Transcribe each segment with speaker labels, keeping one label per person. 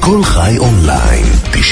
Speaker 1: כל חי אונליין,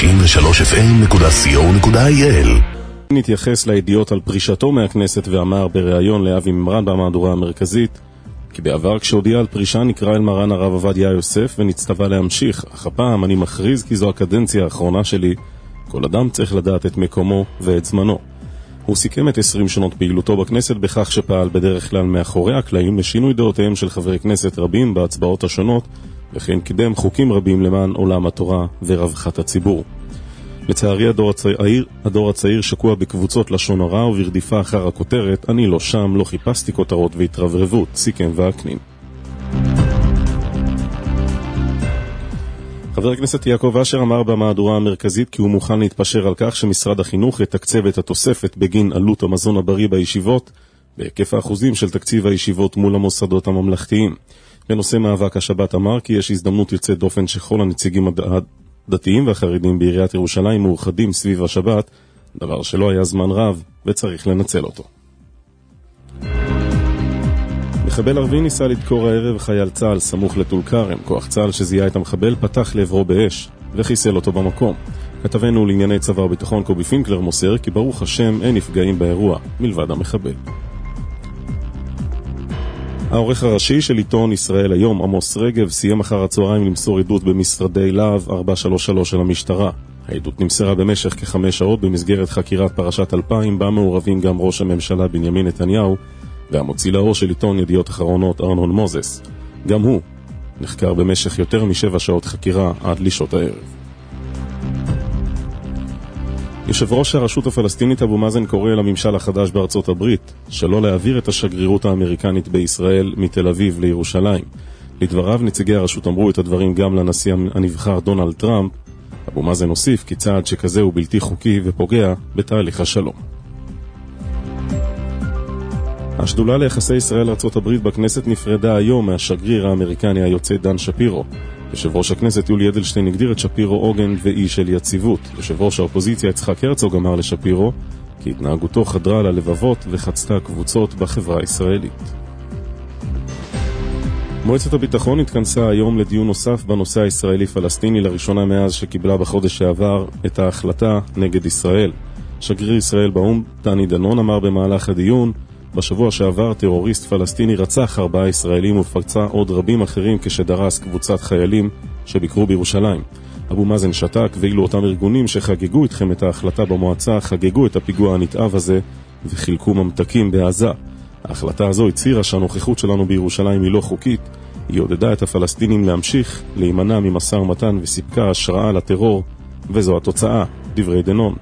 Speaker 1: 93fm.co.il.
Speaker 2: נתייחס לידיעות על פרישתו מהכנסת ואמר בריאיון לאבי מימרן במהדורה המרכזית כי בעבר כשהודיע על פרישה נקרא אל מרן הרב עובדיה יוסף ונצטווה להמשיך, אך הפעם אני מכריז כי זו הקדנציה האחרונה שלי. כל אדם צריך לדעת את מקומו ואת זמנו. הוא סיכם את 20 שנות פעילותו בכנסת בכך שפעל בדרך כלל מאחורי הקלעים לשינוי דעותיהם של חברי כנסת רבים בהצבעות השונות, וכן קידם חוקים רבים למען עולם התורה ורווחת הציבור. לצערי הדור הצעיר שקוע בקבוצות לשון הרע וברדיפה אחר הכותרת אני לא שם, לא חיפשתי כותרות והתרברבות, סיכם והקנין. חבר הכנסת יעקב אשר אמר במהדורה המרכזית כי הוא מוכן להתפשר על כך שמשרד החינוך יתקצב את התוספת בגין עלות המזון הבריא בישיבות בהיקף האחוזים של תקציב הישיבות מול המוסדות הממלכתיים. בנושא מאבק השבת אמר כי יש הזדמנות יוצאת דופן שכל הנציגים הדתיים והחרדים בעיריית ירושלים מאוחדים סביב השבת, דבר שלא היה זמן רב וצריך לנצל אותו. מחבל ערבי ניסה לדקור הערב חייל צה"ל סמוך לטול כרם. כוח צה"ל שזיהה את המחבל פתח לעברו באש וחיסל אותו במקום. כתבנו לענייני צבא וביטחון קובי פינקלר מוסר כי ברוך השם אין נפגעים באירוע מלבד המחבל. העורך הראשי של עיתון ישראל היום, עמוס רגב, סיים אחר הצהריים למסור עדות במשרדי להב 433 של המשטרה. העדות נמסרה במשך כ5 שעות במסגרת חקירת פרשת 2000, בה מעורבים גם ראש הממשלה בנימין נתניהו והמוציא לאור של עיתון ידיעות אחרונות ארנון מוזס. גם הוא נחקר במשך יותר מ7 שעות חקירה עד לשעות הערב. יושב ראש הרשות הפלסטינית אבו מאזן קורא לממשל החדש בארצות הברית שלא להעביר את השגרירות האמריקנית בישראל מתל אביב לירושלים. לדבריו נציגי הרשות אמרו את הדברים גם לנשיא הנבחר דונלד טראמפ. אבו מאזן הוסיף כי צעד שכזה הוא בלתי חוקי ופוגע בתהליך השלום. השדולה ליחסי ישראל ארצות הברית בכנסת נפרדה היום מהשגריר האמריקני היוצא דן שפירו. יושב ראש הכנסת יולי אדלשטיין הגדיר את שפירו עוגן ואי של יציבות. יושב ראש האופוזיציה יצחק הרצוג אמר לשפירו כי התנהגותו חדרה ללבבות וחצתה קבוצות בחברה הישראלית. מועצת הביטחון התכנסה היום לדיון נוסף בנושא הישראלי-פלסטיני לראשונה מאז שקיבלה בחודש שעבר את ההחלטה נגד ישראל. שגריר ישראל באו"ם דני דנון אמר במהלך הדיון בשבוע שעבר טרוריסט פלסטיני רצח 4 ישראלים ופצע עוד רבים אחרים כשדרס קבוצת חיילים שביקרו בירושלים. אבו מאזן שתק ואילו אותם ארגונים שחגגו איתכם את ההחלטה במועצה חגגו את הפיגוע הנתעב הזה וחילקו ממתקים בעזה. ההחלטה הזו הצהירה שהנוכחות שלנו בירושלים היא לא חוקית. היא עודדה את הפלסטינים להמשיך להימנע ממשא ומתן וסיפקה השראה לטרור, וזו התוצאה, דברי דנון.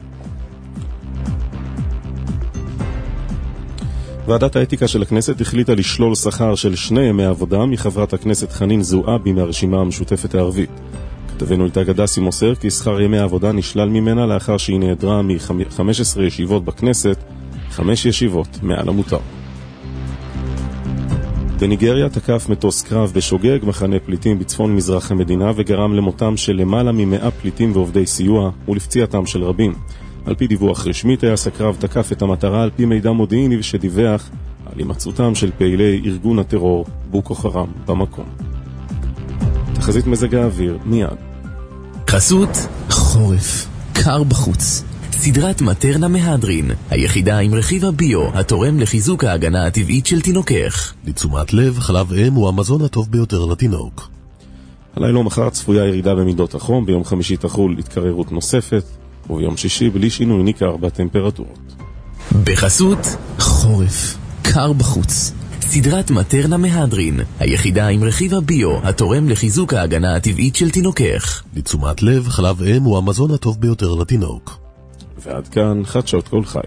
Speaker 2: ועדת האתיקה של הכנסת החליטה לשלול שכר של 2 ימי עבודה מחברת הכנסת חנין זועבי מהרשימה המשותפת הערבית. כתבנו איתה גדסי מוסר כי שכר ימי העבודה נשלל ממנה לאחר שהיא נעדרה מ-15 ישיבות בכנסת, 5 ישיבות מעל המותר. בניגריה תקף מטוס קרב בשוגג מחנה פליטים בצפון מזרח המדינה וגרם למותם של למעלה מ100 פליטים ועובדי סיוע ולפציעתם של רבים. על פי דיווח רשמי, טייס הקרב תקף את המטרה על פי מידע מודיעיני שדיווח על הימצאותם של פעילי ארגון הטרור בוקו חרם במקום. תחזית מזג האוויר מיד.
Speaker 3: חסות חורף, קר בחוץ. סדרת מטרנה מהדרין, היחידה עם רכיב הביו התורם לחיזוק ההגנה הטבעית של תינוקך.
Speaker 1: לתשומת לב, חלב אם הוא המזון הטוב ביותר לתינוק.
Speaker 2: הלילה מחר צפויה ירידה במידות החום, ביום חמישי תחול התקררות נוספת, וביום שישי בלי שינוי ניכר בטמפרטורות.
Speaker 3: בחסות חורף, קר בחוץ. סדרת מטרנה מהדרין, היחידה עם רכיב הביו התורם לחיזוק ההגנה הטבעית של תינוקך.
Speaker 1: לתשומת לב, חלב אם הוא המזון הטוב ביותר לתינוק.
Speaker 2: ועד כאן חדשות כל חי.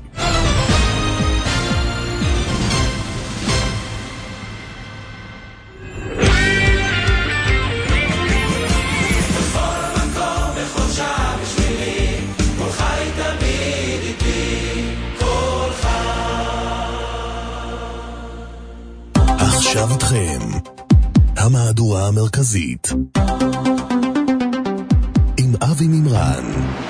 Speaker 1: עכשיו איתכם המהדורה המרכזית עם אבי מימרן.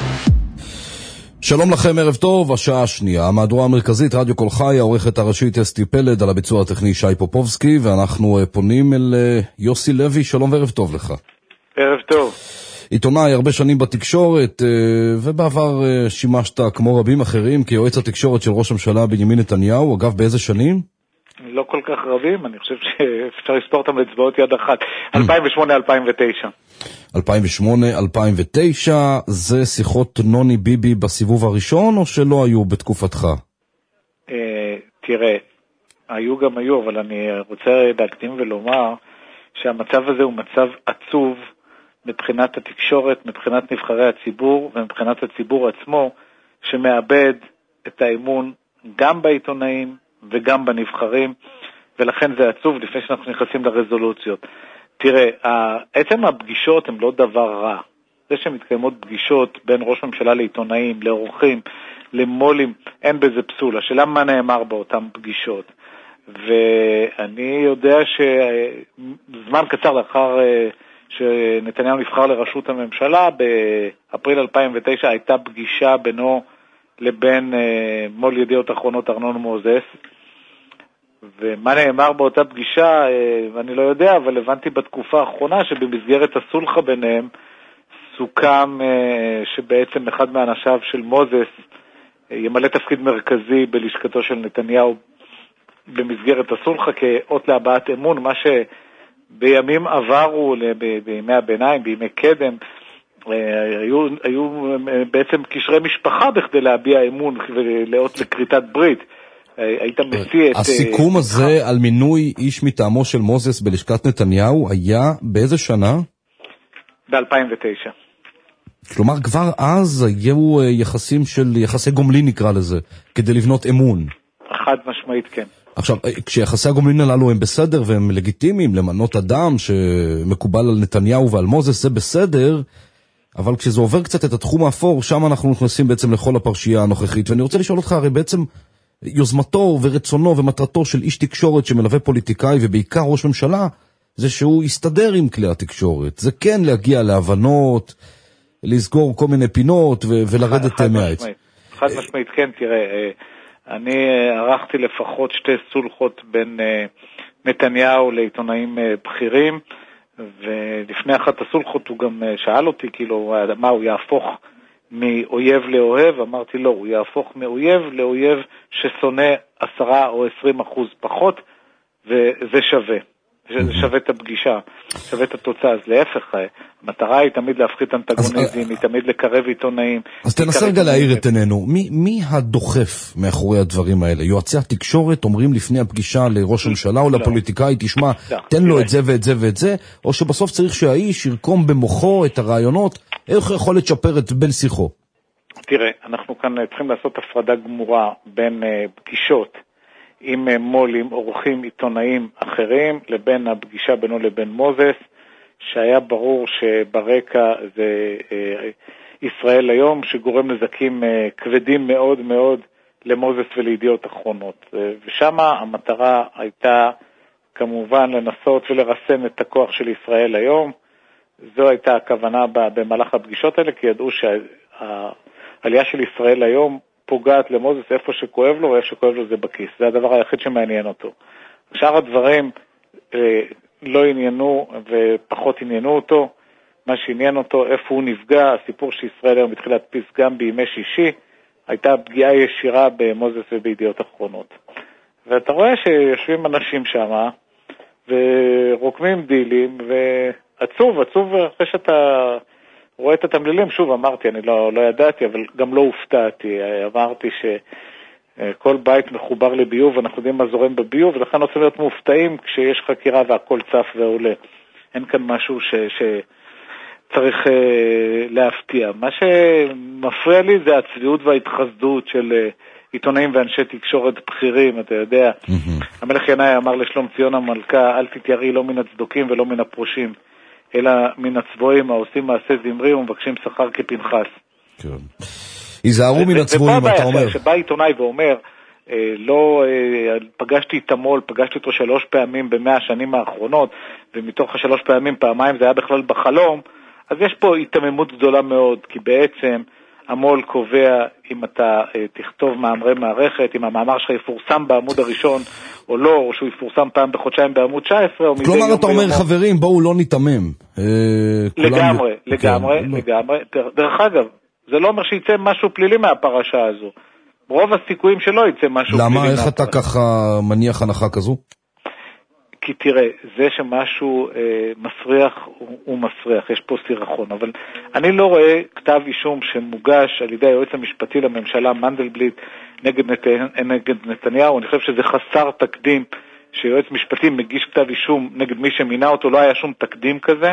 Speaker 4: שלום לכם, ערב טוב, השעה השנייה, המהדורה המרכזית, רדיו כל חי, העורכת הראשית אסתי פלד, על הביצוע הטכני שי פופובסקי, ואנחנו פונים אל יוסי לוי. שלום וערב טוב לך.
Speaker 5: ערב טוב.
Speaker 4: עיתונאי הרבה שנים בתקשורת, ובעבר שימשת כמו רבים אחרים כיועץ התקשורת של ראש הממשלה בנימין נתניהו. אגב, באיזה שנים?
Speaker 5: לא כל כך רבים, אני חושב שאפשר לספור אותם באצבעות יד אחת. 2008-2009.
Speaker 4: 2008-2009, זה שיחות נוני ביבי בסיבוב הראשון, או שלא היו בתקופתך?
Speaker 5: תראה, היו, אבל אני רוצה להקדים ולומר שהמצב הזה הוא מצב עצוב מבחינת התקשורת, מבחינת נבחרי הציבור ומבחינת הציבור עצמו, שמאבד את האמון גם בעיתונאים וגם בנבחרים, ולכן זה עצוב לפני שאנחנו נכנסים לרזולוציות. תראה, עצם הפגישות הם לא דבר רע. זה שמתקיימות פגישות בין ראש ממשלה לעיתונאים, לאורחים, למולים, אין בזה פסול. השאלה מה נאמר באותן פגישות. ואני יודע שזמן קצר לאחר שנתניהו נבחר לראשות הממשלה, באפריל 2009 הייתה פגישה בינו לבין מול ידיעות אחרונות ארנון מוזס, ומה נאמר באותה פגישה אני לא יודע, אבל הבנתי בתקופה האחרונה שבמסגרת הסולחה ביניהם סוכם שבעצם אחד מהאנשיו של מוזס ימלא תפקיד מרכזי בלשכתו של נתניהו במסגרת הסולחה כאות להבעת אמון, מה שבימים עברו, בימי הביניים, בימי קדם, היו בעצם קשרי משפחה בכדי להביע אמון ולאות לקריטת ברית. היית מציע את...
Speaker 4: הסיכום הזה על מינוי איש מטעמו של מוזס בלשכת נתניהו היה באיזה שנה?
Speaker 5: ב-2009.
Speaker 4: כלומר כבר אז היו יחסי גומלין נקרא לזה, כדי לבנות אמון.
Speaker 5: חד משמעית כן.
Speaker 4: עכשיו, כשיחסי הגומלין הללו הם בסדר והם לגיטימיים, למנות אדם שמקובל על נתניהו ועל מוזס זה בסדר, אבל כשזה עובר קצת את התחום האפור, שם אנחנו נכנסים בעצם לכל הפרשייה הנוכחית. ואני רוצה לשאול אותך, הרי בעצם יוזמתו ורצונו ומטרתו של איש תקשורת שמלווה פוליטיקאי ובעיקר ראש ממשלה, זה שהוא יסתדר עם כלי התקשורת. זה כן להגיע להבנות, לסגור כל מיני פינות ולרדת מהעץ.
Speaker 5: חד משמעית, כן, תראה, אני ערכתי לפחות שתי סולחות בין נתניהו לעיתונאים בכירים, ולפני אחת הסולחות הוא גם שאל אותי, כאילו, מה, הוא יהפוך מאויב לאוהב? אמרתי לא, הוא יהפוך מאויב לאויב ששונא 10 או 20% פחות, וזה שווה. זה שווה את הפגישה, שווה את התוצאה. אז להפך, המטרה היא תמיד להפחית אנטגוניזם, היא תמיד לקרב עיתונאים.
Speaker 4: אז תנסה רגע להעיר את עינינו, מי הדוחף מאחורי הדברים האלה? יועצי התקשורת אומרים לפני הפגישה לראש הממשלה או לפוליטיקאי, תשמע, תן לו את זה ואת זה ואת זה, או שבסוף צריך שהאיש ירקום במוחו את הרעיונות, איך יכול לצ'פר את בין שיחו?
Speaker 5: תראה, אנחנו כאן צריכים לעשות הפרדה גמורה בין פגישות עם מולים, אורחים עיתונאים אחרים, לבין הפגישה בינו לבין מוזס, שהיה ברור שברקע זה ישראל היום, שגורם נזקים כבדים מאוד מאוד למוזס ולידיעות אחרונות. ושם המטרה הייתה כמובן לנסות ולרסן את הכוח של ישראל היום. זו הייתה הכוונה במהלך הפגישות האלה, כי ידעו שהעלייה של ישראל היום פוגעת למוזס איפה שכואב לו, ואיפה שכואב לו זה בכיס. זה הדבר היחיד שמעניין אותו. שאר הדברים לא עניינו ופחות עניינו אותו. מה שעניין אותו, איפה הוא נפגע, הסיפור שישראל היום בתחילת פסגם בימי שישי, הייתה פגיעה ישירה במוזס ובידיעות אחרונות. ואתה רואה שיושבים אנשים שם, ורוקמים דילים, ועצוב אחרי שאתה רואה את התמלילים, שוב אמרתי, אני לא ידעתי, אבל גם לא הופתעתי, אמרתי שכל בית מחובר לביוב, אנחנו יודעים מה זורם בביוב, ולכן רוצים להיות מופתעים כשיש חקירה והכל צף ועולה. אין כאן משהו שצריך להפתיע. מה שמפריע לי זה הצביעות וההתחסדות של עיתונאים ואנשי תקשורת בכירים, אתה יודע. המלך ינאי אמר לשלום ציון המלכה, אל תתייראי לא מן הצדוקים ולא מן הפרושים, אלא מן הצבועים העושים מעשה זמרי ומבקשים שכר כפנחס.
Speaker 4: כן. היזהרו מן הצבועים, אתה אומר.
Speaker 5: שבא עיתונאי ואומר, לא, פגשתי את המול, פגשתי אותו 3 פעמים ב100 השנים האחרונות, ומתוך 3 פעמים, פעמיים זה היה בכלל בחלום, אז יש פה התממות גדולה מאוד, כי בעצם המול קובע אם אתה תכתוב מאמרי מערכת, אם המאמר שלך יפורסם בעמוד הראשון או לא, או שהוא יפורסם פעם בחודשיים בעמוד 19, או
Speaker 4: כלומר, אתה אומר, חברים, בואו לא ניתמם.
Speaker 5: לגמרי. דרך אגב, זה לא אומר שיצא משהו פלילי מהפרשה הזו. רוב הסיכויים שלא יצא משהו פלילי מהפרשה.
Speaker 4: למה? איך אתה ככה מניח הנחה כזו?
Speaker 5: כי תראה, זה שמשהו מסריח הוא מסריח, יש פה סירחון, אבל אני לא רואה כתב אישום שמוגש על ידי היועץ המשפטי לממשלה מנדלבליט נגד נתניהו. אני חושב שזה חסר תקדים שיועץ משפטי מגיש כתב אישום נגד מי שמינה אותו, לא היה שום תקדים כזה.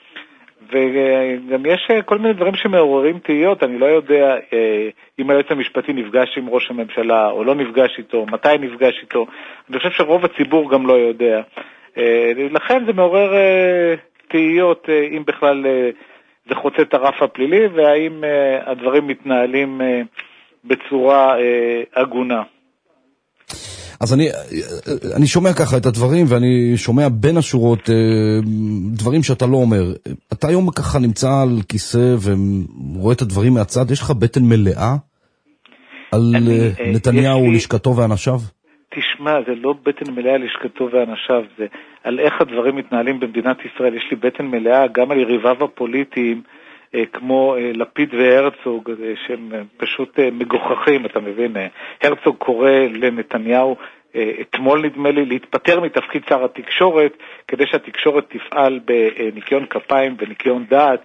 Speaker 5: וגם יש כל מיני דברים שמעוררים תהיות, אני לא יודע אם היועץ המשפטי נפגש עם ראש הממשלה או לא נפגש איתו, מתי נפגש איתו. אני חושב שרוב הציבור גם לא יודע. לכן זה מעורר תהיות אם בכלל זה חוצה את הרף הפלילי, והאם הדברים מתנהלים בצורה הגונה.
Speaker 4: אז אני שומע ככה את הדברים, ואני שומע בין השורות דברים שאתה לא אומר. אתה היום ככה נמצא על כיסא ורואה את הדברים מהצד, יש לך בטן מלאה על נתניהו, לשכתו ואנשיו?
Speaker 5: תשמע, זה לא בטן מלאה לשכתו ואנשיו, זה על איך הדברים מתנהלים במדינת ישראל. יש לי בטן מלאה גם על יריביו הפוליטיים, כמו לפיד והרצוג, שהם פשוט מגוחכים, אתה מבין? הרצוג קורא לנתניהו אתמול נדמה לי להתפטר מתפקיד שר התקשורת, כדי שהתקשורת תפעל בניקיון כפיים וניקיון דעת.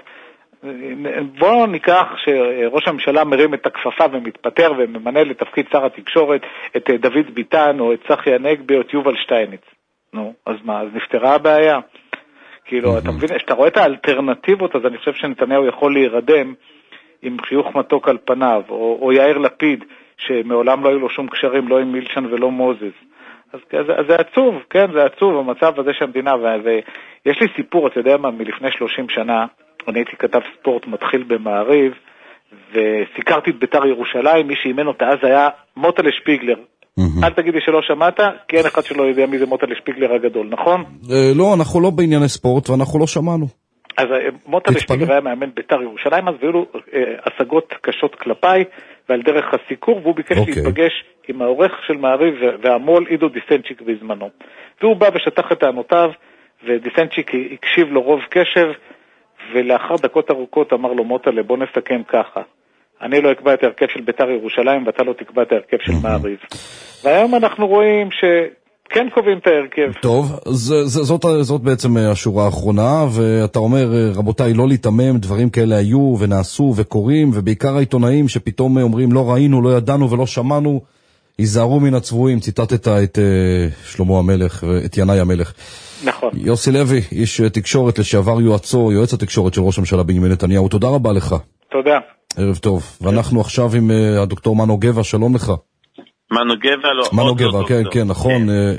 Speaker 5: בואו ניקח שראש הממשלה מרים את הכפפה ומתפטר וממנה לתפקיד שר התקשורת את דוד ביטן או את צחי הנגבי או את יובל שטייניץ. נו, אז מה? אז נפתרה הבעיה. כאילו, אתה מבין, כשאתה רואה את האלטרנטיבות, אז אני חושב שנתניהו יכול להירדם עם חיוך מתוק על פניו, או יאיר לפיד, שמעולם לא היו לו שום קשרים, לא עם מילשן ולא מוזס. אז זה עצוב, כן, זה עצוב, המצב הזה שהמדינה, ויש לי סיפור, אתה יודע מה, מלפני 30 שנה, אני הייתי כתב ספורט מתחיל במעריב, וסיקרתי את בית"ר ירושלים, מי שאימן אותה אז היה מוטלה שפיגלר. אל תגידי שלא שמעת, כי אין אחד שלא יודע מי זה מוטלה שפיגלר הגדול, נכון?
Speaker 4: לא, אנחנו לא בענייני ספורט ואנחנו לא שמענו.
Speaker 5: אז מוטלה שפיגלר היה מאמן בית"ר ירושלים, אז והיו לו השגות קשות כלפיי, ועל דרך הסיקור, והוא ביקש להתפגש עם העורך של מעריב והמול עידו דיסנצ'יק בזמנו. והוא בא ושטח את טענותיו, ודיסנצ'יק הקשיב לו רוב קשב, ולאחר דקות ארוכות אמר לו מוטלה, בוא נסכם ככה. אני לא אקבע את ההרכב של בית"ר ירושלים, ואתה לא תקבע את ההרכב של מעריב. והיום אנחנו רואים שכן קובעים את ההרכב.
Speaker 4: טוב, זאת בעצם השורה האחרונה, ואתה אומר, רבותיי, לא להתאמם, דברים כאלה היו ונעשו וקורים, ובעיקר העיתונאים שפתאום אומרים, לא ראינו, לא ידענו ולא שמענו, ייזהרו מן הצבועים. ציטטת את שלמה המלך ואת ינאי המלך.
Speaker 5: נכון.
Speaker 4: יוסי לוי, איש תקשורת לשעבר יועץ התקשורת של ראש הממשלה בנימין נתניהו, תודה רבה לך.
Speaker 5: תודה.
Speaker 4: ערב טוב. ואנחנו עכשיו עם הדוקטור מנו גבע, שלום לך.
Speaker 6: מנו גבע, לא.
Speaker 4: מנו גבע, כן, נכון.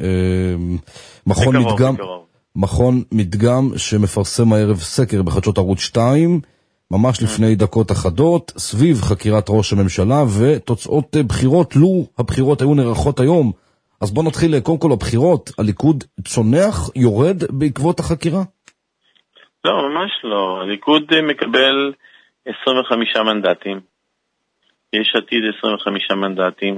Speaker 4: מכון מדגם שמפרסם הערב סקר בחדשות ערוץ 2, ממש לפני דקות אחדות, סביב חקירת ראש הממשלה ותוצאות בחירות, לו הבחירות היו נערכות היום. אז בוא נתחיל קודם כל הבחירות, הליכוד צונח, יורד בעקבות החקירה?
Speaker 6: לא, ממש לא. הליכוד מקבל 25 מנדטים. יש עתיד 25 מנדטים.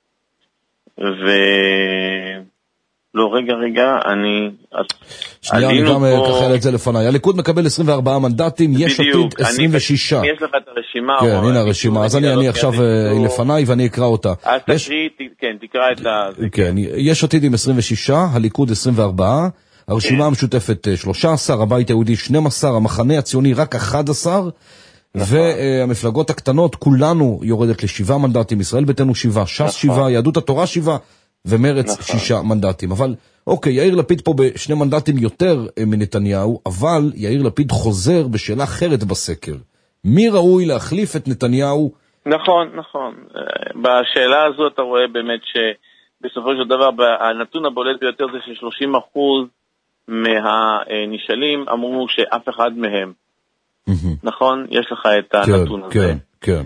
Speaker 6: לא, רגע,
Speaker 4: שנייה, אני גם ככה את זה לפניי. הליכוד מקבל 24 מנדטים, יש עתיד 26.
Speaker 6: יש לך את הרשימה.
Speaker 4: כן, הנה הרשימה. אז אני עכשיו לפניי ואני אקרא אותה.
Speaker 6: אז תקרא את זה.
Speaker 4: כן, יש עתיד עם 26, הליכוד 24, הרשימה המשותפת 13, הבית היהודי 12, המחנה הציוני רק 11, והמפלגות הקטנות כולנו יורדת ל7 מנדטים, ישראל ביתנו 7, ש"ס 7, יהדות התורה 7 ומרץ 6 מנדטים. אבל אוקיי, יאיר לפיד פה ב2 מנדטים יותר מנתניהו, אבל יאיר לפיד חוזר בשאלה אחרת בסקר. מי ראוי להחליף את נתניהו?
Speaker 6: נכון. בשאלה הזו אתה רואה באמת שבסופו של דבר הנתון הבולט ביותר זה ש30% מהנשאלים אמרו שאף אחד מהם. נכון? יש לך את הנתון הזה.
Speaker 4: כן.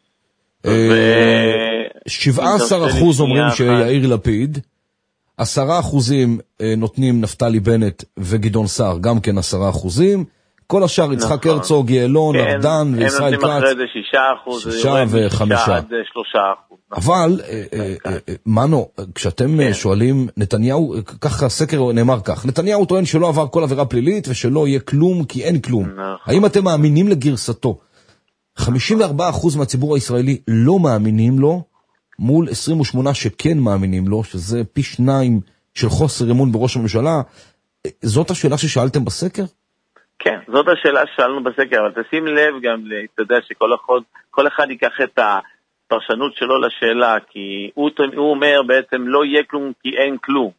Speaker 4: 17% אומרים שיאיר לפיד, 10% נותנים נפתלי בנט וגדעון סער, גם כן 10%, כל השאר, יצחק הרצוג, יעלון, ארדן וישראל כץ. הם נותנים אחרי זה
Speaker 3: 6%,
Speaker 4: 6% ו5%. אבל, מנו, כשאתם שואלים, נתניהו, ככה הסקר נאמר כך, נתניהו טוען שלא עבר כל עבירה פלילית ושלא יהיה כלום כי אין כלום. האם אתם מאמינים לגרסתו? 54% מהציבור הישראלי לא מאמינים לו, מול 28 שכן מאמינים לו, שזה פי 2 של חוסר אמון בראש הממשלה. זאת השאלה ששאלתם בסקר?
Speaker 6: כן, זאת השאלה ששאלנו בסקר, אבל תשים לב גם, אתה יודע שכל אחד ייקח את הפרשנות שלו לשאלה, כי הוא אומר בעצם לא יהיה כלום כי אין כלום.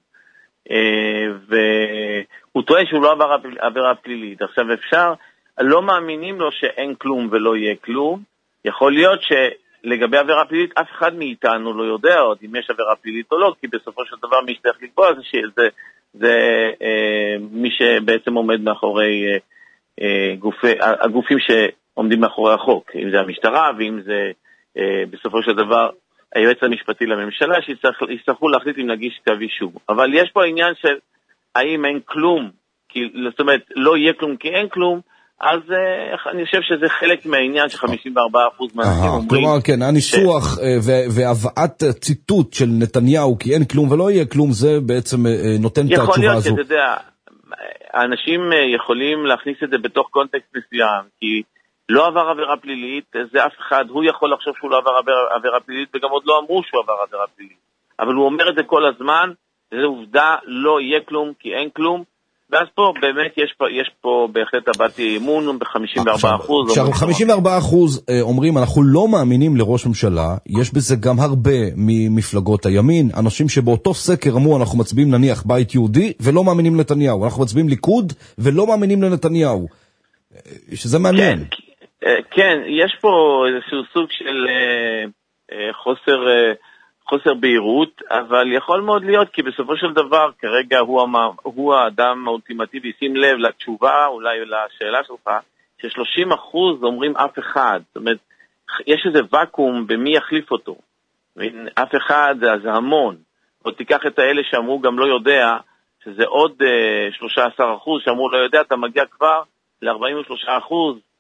Speaker 6: והוא טוען שהוא לא עבר עבירה פלילית. עכשיו אפשר, לא מאמינים לו שאין כלום ולא יהיה כלום. יכול להיות שלגבי עבירה פלילית אף אחד מאיתנו לא יודע עוד אם יש עבירה פלילית או לא, כי בסופו של דבר מי שצריך לקבוע זה מי שבעצם עומד מאחורי הגופים שעומדים מאחורי החוק, אם זה המשטרה ואם זה בסופו של דבר היועץ המשפטי לממשלה, שיצטרכו להחליט אם להגיש כתב אישום. אבל יש פה עניין של האם אין כלום, זאת אומרת לא יהיה כלום כי אין כלום, אז אני חושב שזה חלק מהעניין ש 54% מהאנשים אומרים.
Speaker 4: כלומר, כן, הניסוח והבאת ציטוט של נתניהו כי אין כלום ולא יהיה כלום, זה בעצם נותן את התשובה הזו. יכול להיות
Speaker 6: שאתה יודע, האנשים יכולים להכניס את זה בתוך קונטקסט מסוים, כי לא עבר עבירה פלילית, זה אף אחד, הוא יכול לחשוב שהוא לא עבר עבירה פלילית, וגם עוד לא אמרו שהוא עבר עבירה פלילית. אבל הוא אומר את זה כל הזמן, זה עובדה, לא יהיה כלום כי אין כלום, ואז פה באמת יש פה בהחלט הבעתי אמון ב-54%.
Speaker 4: עכשיו, 54% אומרים, אנחנו לא מאמינים לראש ממשלה, יש בזה גם הרבה ממפלגות הימין, אנשים שבאותו סקר אמרו, אנחנו מצביעים נניח בית יהודי, ולא מאמינים לנתניהו, אנחנו מצביעים ליכוד, ולא מאמינים לנתניהו. שזה מעניין.
Speaker 6: כן, יש פה איזשהו סוג של חוסר בהירות, אבל יכול מאוד להיות, כי בסופו של דבר, כרגע הוא האדם האולטימטיבי, שים לב לתשובה, אולי לשאלה שלך, ש30% אומרים אף אחד. זאת אומרת, יש איזה וקום במי יחליף אותו. אף אחד זה המון. עוד תיקח את האלה שאמרו גם לא יודע, שזה עוד 13% שאמרו לא יודע, אתה מגיע כבר ל-43%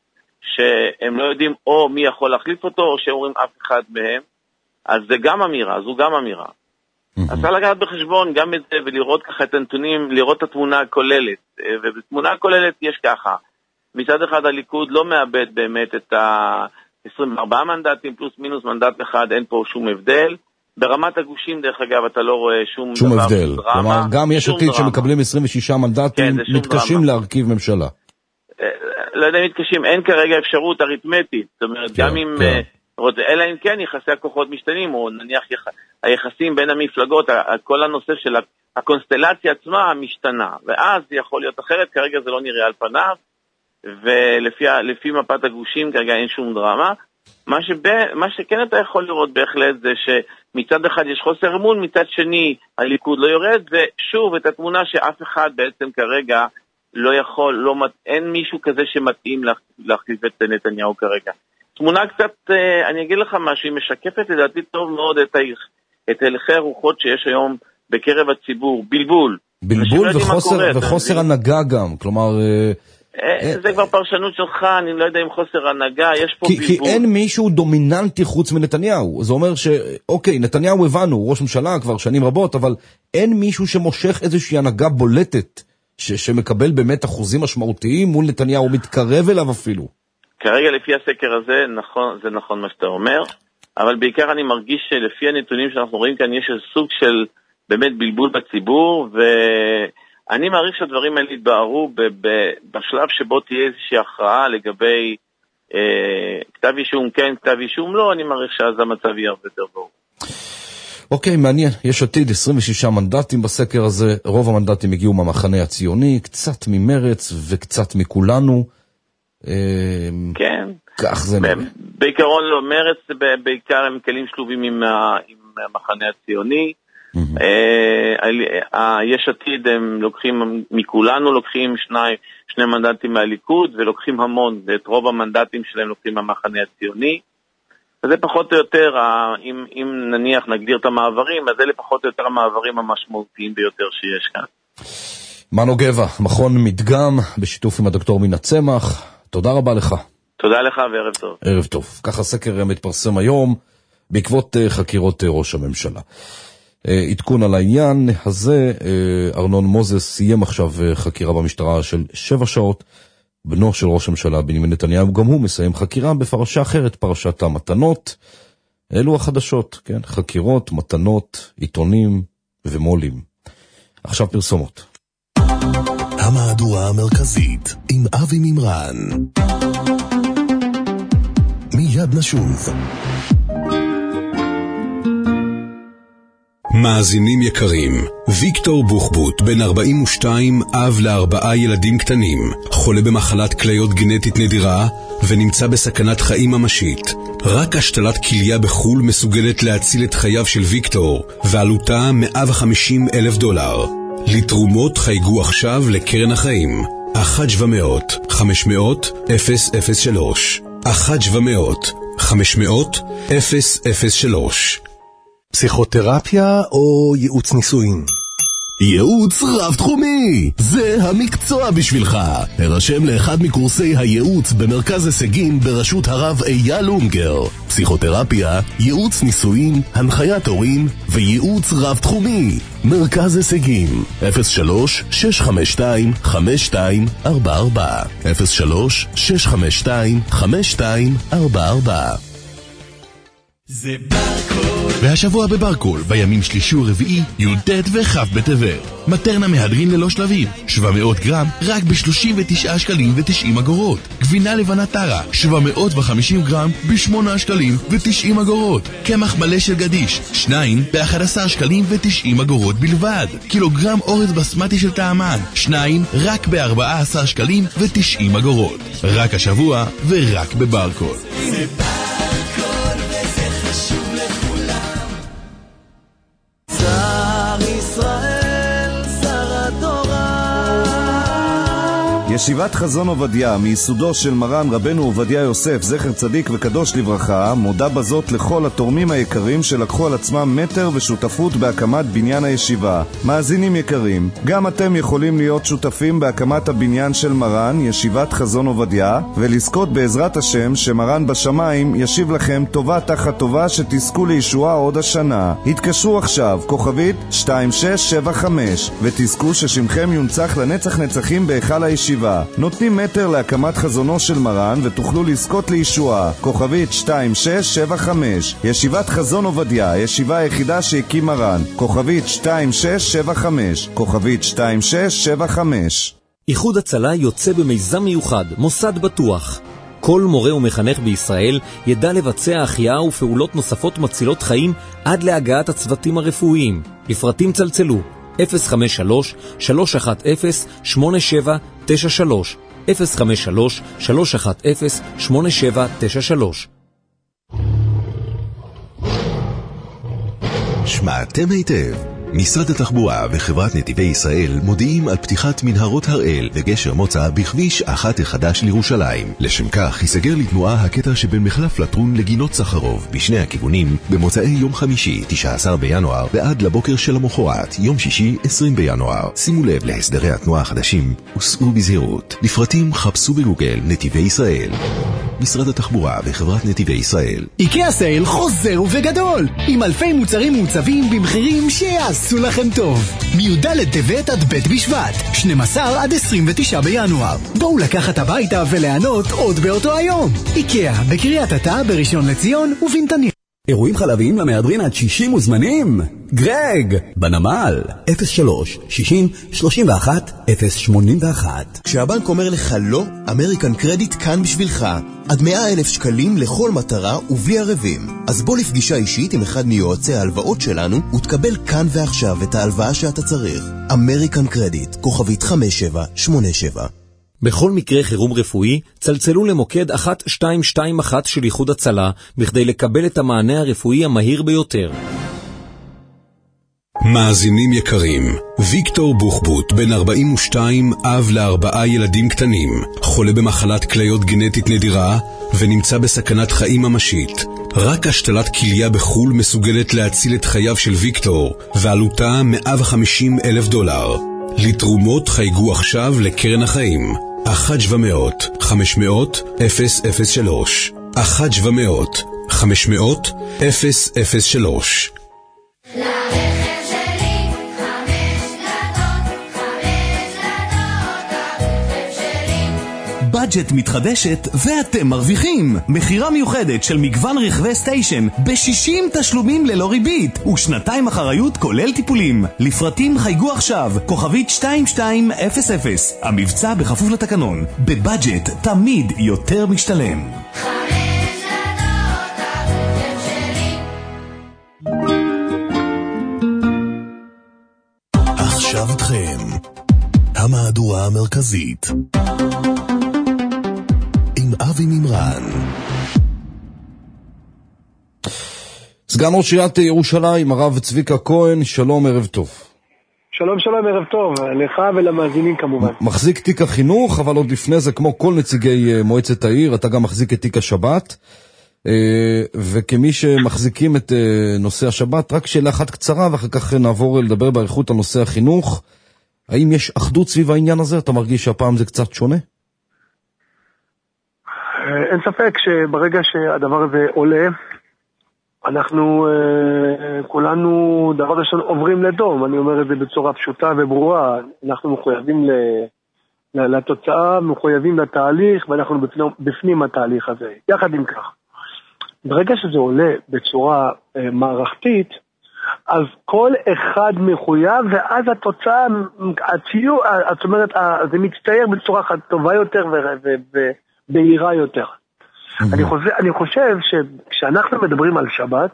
Speaker 6: שהם לא יודעים או מי יכול להחליף אותו, או שאומרים אף אחד מהם. אז זה גם אמירה, זו גם אמירה. אז צריך לגעת בחשבון גם את זה, ולראות ככה את הנתונים, לראות את התמונה הכוללת. ובתמונה הכוללת יש ככה, מצד אחד הליכוד לא מאבד באמת את ה-24 מנדטים, פלוס מינוס מנדט אחד, אין פה שום הבדל. ברמת הגושים, דרך אגב, אתה לא רואה שום דבר
Speaker 4: הבדל. כלומר, גם יש עתיד שמקבלים 26 מנדטים, מתקשים להרכיב ממשלה.
Speaker 6: לא יודע אם מתקשים, אין כרגע אפשרות אריתמטית. זאת אומרת, גם אם... אלא אם כן יחסי הכוחות משתנים, או נניח היחסים בין המפלגות, כל הנושא של הקונסטלציה עצמה משתנה, ואז זה יכול להיות אחרת, כרגע זה לא נראה על פניו, ולפי מפת הגושים כרגע אין שום דרמה. מה שכן אתה יכול לראות בהחלט זה שמצד אחד יש חוסר אמון, מצד שני הליכוד לא יורד, ושוב את התמונה שאף אחד בעצם כרגע לא יכול, אין מישהו כזה שמתאים להחליף את נתניהו כרגע. תמונה קצת, אני אגיד לך משהו, היא משקפת לדעתי טוב מאוד את הלכי הרוחות שיש היום בקרב הציבור, בלבול
Speaker 4: וחוסר הנהגה גם, כלומר...
Speaker 6: זה כבר פרשנות שלך, אני לא יודע אם חוסר הנהגה, יש פה בלבול.
Speaker 4: כי אין מישהו דומיננטי חוץ מנתניהו, זה אומר שאוקיי, נתניהו הבנו, ראש ממשלה כבר שנים רבות, אבל אין מישהו שמושך איזושהי הנהגה בולטת, שמקבל באמת אחוזים משמעותיים מול נתניהו, מתקרב אליו אפילו.
Speaker 6: כרגע לפי הסקר הזה, נכון, זה נכון מה שאתה אומר, אבל בעיקר אני מרגיש שלפי הנתונים שאנחנו רואים כאן, יש איזה סוג של באמת בלבול בציבור, ואני מעריך שהדברים האלה יתבהרו בשלב שבו תהיה איזושהי הכרעה לגבי כתב אישום כן, כתב אישום לא, אני מעריך שאז המצב יהיה הרבה יותר ברור.
Speaker 4: אוקיי, מעניין. יש עתיד 26 מנדטים בסקר הזה, רוב המנדטים הגיעו מהמחנה הציוני, קצת ממרץ וקצת מכולנו.
Speaker 6: כן.
Speaker 4: כך זה נראה.
Speaker 6: בעיקרון לא, מרץ בעיקר הם כלים שלובים עם המחנה הציוני. יש עתיד הם לוקחים, מכולנו לוקחים שני מנדטים מהליכוד, ולוקחים המון, את רוב המנדטים שלהם לוקחים מהמחנה הציוני. וזה פחות או יותר, אם נניח נגדיר את המעברים, אז אלה פחות או יותר המעברים המשמעותיים ביותר שיש כאן.
Speaker 4: מנו גבע, מכון מדגם, בשיתוף עם הדוקטור מינה צמח. תודה רבה לך.
Speaker 6: תודה לך וערב טוב.
Speaker 4: ערב טוב. ככה סקר מתפרסם היום בעקבות חקירות ראש הממשלה. עדכון על העניין הזה, ארנון מוזס סיים עכשיו חקירה במשטרה של 7 שעות. בנו של ראש הממשלה בנימין נתניהו גם הוא מסיים חקירה בפרשה אחרת, פרשת המתנות. אלו החדשות, כן? חקירות, מתנות, עיתונים ומולים. עכשיו פרסומות.
Speaker 1: המהדורה המרכזית עם אבי מימרן. מיד נשוב.
Speaker 7: מאזינים יקרים, ויקטור בוחבוט, בן 42, אב ל4 ילדים קטנים, חולה במחלת כליות גנטית נדירה ונמצא בסכנת חיים ממשית. רק השתלת כליה בחול מסוגלת להציל את חייו של ויקטור, ועלותה $150,000. לתרומות חייגו עכשיו לקרן החיים 1-700-500-003 1-700-500-003.
Speaker 1: פסיכותרפיה או ייעוץ נישואין? ייעוץ רב תחומי, זה המקצוע בשבילך. הרשם לאחד מקורסי הייעוץ במרכז הישגים בראשות הרב אייל אונגר. פסיכותרפיה, ייעוץ נישואין, הנחיית הורים וייעוץ רב תחומי. מרכז הישגים 03-652-5244 03-652-5244.
Speaker 8: זה ברקול.
Speaker 1: והשבוע בברקול, בימים שלישי ורביעי, י"ט וכ"ב בטבת. מטרנה מהדרין ללא שלבים, 700 גרם, רק ב-39.90 שקלים. גבינה לבנה טרה, 750 גרם, ב-8.90 שקלים. קמח מלא של גדיש, 2 ב-11.90 שקלים בלבד. קילוגרם אורז בסמטי של טעמן, 2 רק ב-14.90 שקלים. רק השבוע ורק בברקול.
Speaker 8: זה ברקול וזה חשוב לכולם. שר ישראל, שר התורה.
Speaker 9: ישיבת חזון עובדיה, מיסודו של מרן רבנו עובדיה יוסף, זכר צדיק וקדוש לברכה, מודה בזאת לכל התורמים היקרים שלקחו על עצמם מטר ושותפות בהקמת בניין הישיבה. מאזינים יקרים, גם אתם יכולים להיות שותפים בהקמת הבניין של מרן, ישיבת חזון עובדיה, ולזכות בעזרת השם שמרן בשמיים ישיב לכם טובה תחת טובה, שתזכו לישועה עוד השנה. התקשרו עכשיו, כוכבית 2675, ותזכו ששמכם יונצח לנצח נצחים בהיכל הישיבה. נותנים מטר להקמת חזונו של מרן ותוכלו לזכות לישועה. כוכבית 2675, ישיבת חזון עובדיה, הישיבה היחידה שהקים מרן. כוכבית 2675, כוכבית 2675.
Speaker 10: איחוד הצלה יוצא במיזם מיוחד, מוסד בטוח. כל מורה ומחנך בישראל ידע לבצע החייאה ופעולות נוספות מצילות חיים עד להגעת הצוותים הרפואיים. לפרטים צלצלו 053-310-8793 053-310-8793.
Speaker 1: שמעתם היטב. משרד התחבורה וחברת נתיבי ישראל מודיעים על פתיחת מנהרות הראל וגשר מוצא בכביש 1 החדש לירושלים. לשם כך ייסגר לתנועה הקטע שבין מחלף לטרון לגינות סחרוב בשני הכיוונים במוצאי יום חמישי 19 בינואר ועד לבוקר של המחרת יום שישי 20 בינואר. שימו לב להסדרי התנועה החדשים וסעו בזהירות. לפרטים חפשו בגוגל נתיבי ישראל. משרד התחבורה וחברת נתיבי ישראל.
Speaker 11: איקאה סייל חוזר וגדול עם אלפי מוצרים מוצבים במחירים שיעשו לכם טוב. מי"ד טבת עד ב' בשבט, 12 עד 29 בינואר. בואו לקחת הביתה וליהנות עוד באותו היום. איקאה בקריית אתא, בראשון לציון ובנתניה.
Speaker 12: אירועים חלביים למהדרין עד 60 מוזמנים. גרג בנמל 03-60-31-081.
Speaker 13: כשהבנק אומר לך לא, אמריקן קרדיט כאן בשבילך. עד 100,000 שקלים לכל מטרה ובלי ערבים. אז בוא לפגישה אישית עם אחד מיועצי ההלוואות שלנו ותקבל כאן ועכשיו את ההלוואה שאתה צריך. אמריקן קרדיט, כוכבית 5787.
Speaker 10: בכל מקרה חירום רפואי, צלצלו למוקד 1221 של איחוד הצלה, בכדי לקבל את המענה הרפואי המהיר ביותר.
Speaker 7: מאזינים יקרים, ויקטור בוחבוט, בן 42, אב ל4 ילדים קטנים, חולה במחלת כליות גנטית נדירה ונמצא בסכנת חיים ממשית. רק השתלת כליה בחול מסוגלת להציל את חייו של ויקטור, ועלותה $150,000. לתרומות חייגו עכשיו לקרן החיים. 1-700-500-003 1-700-500-003
Speaker 8: לרכב שלי 5 דלתות, 5 דלתות, הרכב שלי.
Speaker 12: בדג'ט מתחדשת ואתם מרוויחים. מחירה מיוחדת של מגוון רכבי סטיישן ב-60 תשלומים ללא ריבית ושנתיים אחריות כולל טיפולים. לפרטים חייגו עכשיו, כוכבית 2200. המבצע בכפוף לתקנון. בבדג'ט תמיד יותר משתלם.
Speaker 8: 5 דלתות, הרכב שלי.
Speaker 14: עכשיו איתכם המהדורה המרכזית עם אבי מימרן.
Speaker 4: סגן ראש עיריית ירושלים, הרב צביקה כהן, שלום, ערב טוב.
Speaker 15: שלום, שלום, ערב טוב, לך ולמאזינים כמובן.
Speaker 4: מחזיק תיק החינוך, אבל עוד לפני זה, כמו כל נציגי מועצת העיר, אתה גם מחזיק את תיק השבת, וכמי שמחזיקים את נושא השבת, רק שאלה אחת קצרה, ואחר כך נעבור לדבר באריכות על נושא החינוך. האם יש אחדות סביב העניין הזה? אתה מרגיש שהפעם זה קצת שונה?
Speaker 15: אין ספק שברגע שהדבר הזה עולה, אנחנו כולנו דבר ראשון עוברים לדום. אני אומר את זה בצורה פשוטה וברורה. אנחנו מחויבים לתוצאה, מחויבים לתהליך, ואנחנו בפנים התהליך הזה. יחד עם כך, ברגע שזה עולה בצורה מערכתית, אז כל אחד מחויב, ואז התוצאה, זאת אומרת, זה מצטייר בצורה טובה יותר ובהירה יותר. אני חושב שכשאנחנו מדברים על שבת,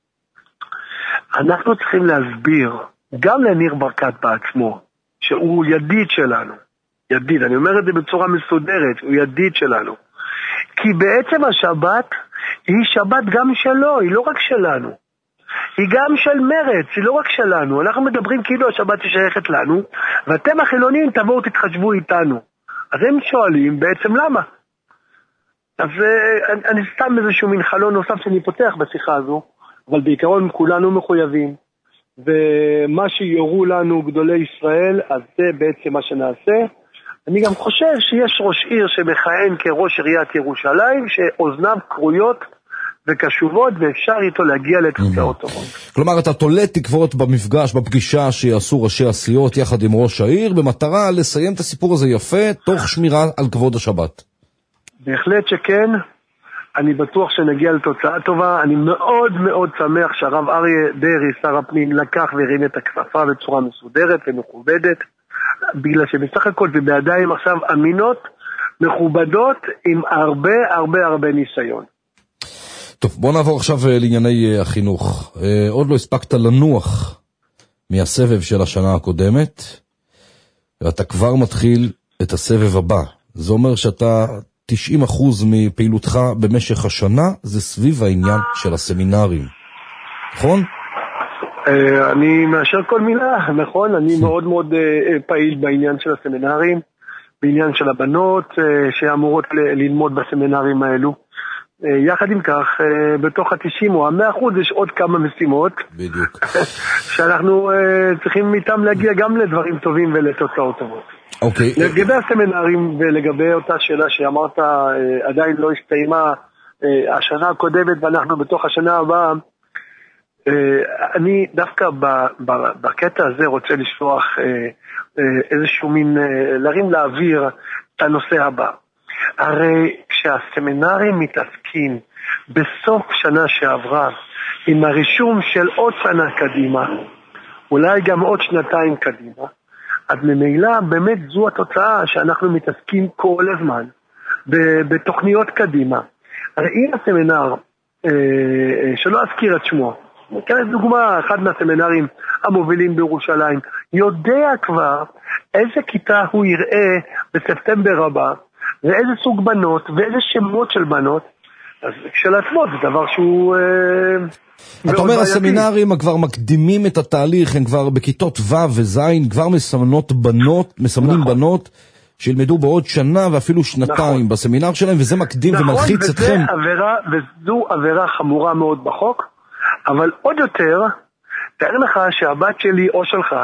Speaker 15: אנחנו צריכים להסביר גם לניר ברקת בעצמו, שהוא ידיד שלנו, ידיד, אני אומר את זה בצורה מסודרת, הוא ידיד שלנו, כי בעצם השבת היא שבת גם שלו, היא לא רק שלנו, היא גם של מרץ, היא לא רק שלנו. אנחנו מדברים כאילו השבת ששייכת לנו, ואתם החילונים תבואו תתחשבו איתנו. אז הם שואלים בעצם למה. אז אני סתם איזשהו מין חלון נוסף שאני פותח בשיחה הזו, אבל בעיקרון כולנו מחויבים, ומה שיורו לנו גדולי ישראל, אז זה בעצם מה שנעשה. אני גם חושב שיש ראש עיר שמכהן כראש עיריית ירושלים, שאוזניו קרויות וקשובות, ואפשר איתו להגיע לתוצאות טובות.
Speaker 4: כלומר, אתה תולה תקוות במפגש, בפגישה שיעשו ראשי הסיעות יחד עם ראש העיר, במטרה לסיים את הסיפור הזה יפה, תוך שמירה על כבוד השבת.
Speaker 15: בהחלט שכן, אני בטוח שנגיע לתוצאה טובה. אני מאוד מאוד שמח שהרב אריה דרעי, שר הפנים, לקח והרים את הכפפה בצורה מסודרת ומכובדת, בגלל שבסך הכל זה בידיים עכשיו אמינות, מכובדות, עם הרבה ניסיון.
Speaker 4: טוב, בוא נעבור עכשיו לענייני החינוך. עוד לא הספקת לנוח מהסבב של השנה הקודמת, ואתה כבר מתחיל את הסבב הבא. זה אומר שאתה 90% מפעילותך במשך השנה, זה סביב העניין של הסמינרים. נכון?
Speaker 15: אני מאשר כל מילה, נכון? אני מאוד מאוד פעיל בעניין של הסמינרים, בעניין של הבנות שאמורות ללמוד בסמינרים האלו. יחד עם כך, בתוך ה-90 או ה-100% יש עוד כמה משימות.
Speaker 4: בדיוק.
Speaker 15: שאנחנו צריכים איתם להגיע גם לדברים טובים ולתוצאות טובות.
Speaker 4: אוקיי.
Speaker 15: לגבי הסמינרים ולגבי אותה שאלה שאמרת, עדיין לא הסתיימה השנה הקודמת ואנחנו בתוך השנה הבאה, אני דווקא בקטע הזה רוצה לשלוח איזשהו מין, להרים לאוויר את הנושא הבא. הרי כשהסמינרים מתעסקים בסוף שנה שעברה עם הרישום של עוד שנה קדימה, אולי גם עוד שנתיים קדימה, אז ממילא באמת זו התוצאה שאנחנו מתעסקים כל הזמן בתוכניות קדימה. הרי אם הסמינר, שלא אזכיר את שמו, כאן דוגמה, אחד מהסמינרים המובילים בירושלים, יודע כבר איזה כיתה הוא יראה בספטמבר הבא, ואיזה סוג בנות, ואיזה שמות של בנות, אז כשלעצמו זה דבר שהוא
Speaker 4: אתה אומר, הסמינרים כבר מקדימים את התהליך, הם כבר בכיתות ו' וז', כבר מסמנים בנות שילמדו בעוד שנה ואפילו שנתיים בסמינר שלהם, וזה מקדים ומלחיץ אתכם.
Speaker 15: וזו עבירה חמורה מאוד בחוק, אבל עוד יותר, תאר לך שהבת שלי או שלך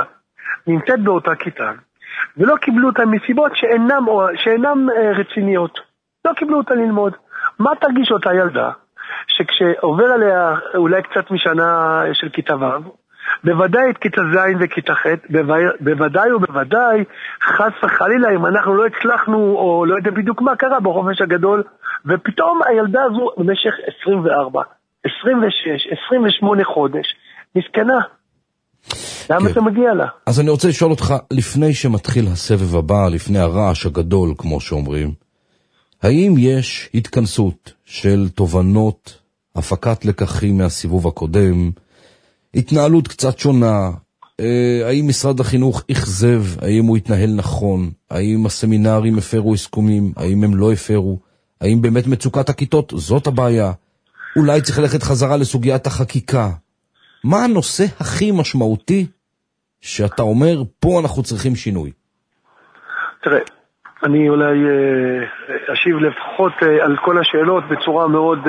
Speaker 15: נמצאת באותה כיתה, ולא קיבלו אותה מסיבות שאינם רציניות. לא קיבלו אותה ללמוד. מה תרגיש אותה ילדה? שכשעובר עליה אולי קצת משנה של כיתה ו', בוודאי את כיתה ז' וכיתה ח', בוודאי ובוודאי, חס וחלילה, אם אנחנו לא הצלחנו, או לא יודע בדיוק מה קרה בחופש הגדול, ופתאום הילדה הזו במשך 24, 26, 28 חודש, מסכנה. למה זה מגיע לה?
Speaker 4: אז אני רוצה לשאול אותך, לפני שמתחיל הסבב הבא, לפני הרעש הגדול, כמו שאומרים, האם יש התכנסות של תובנות, הפקת לקחים מהסיבוב הקודם, התנהלות קצת שונה, האם משרד החינוך יחזב, האם הוא יתנהל נכון, האם הסמינרים הפרו הסכומים, האם הם לא הפרו, האם באמת מצוקת הכיתות, זאת הבעיה, אולי צריך ללכת חזרה לסוגיית החקיקה. מה הנושא הכי משמעותי שאתה אומר, פה אנחנו צריכים שינוי?
Speaker 15: תראה, אני אולי אשיב לפחות על כל השאלות בצורה מאוד,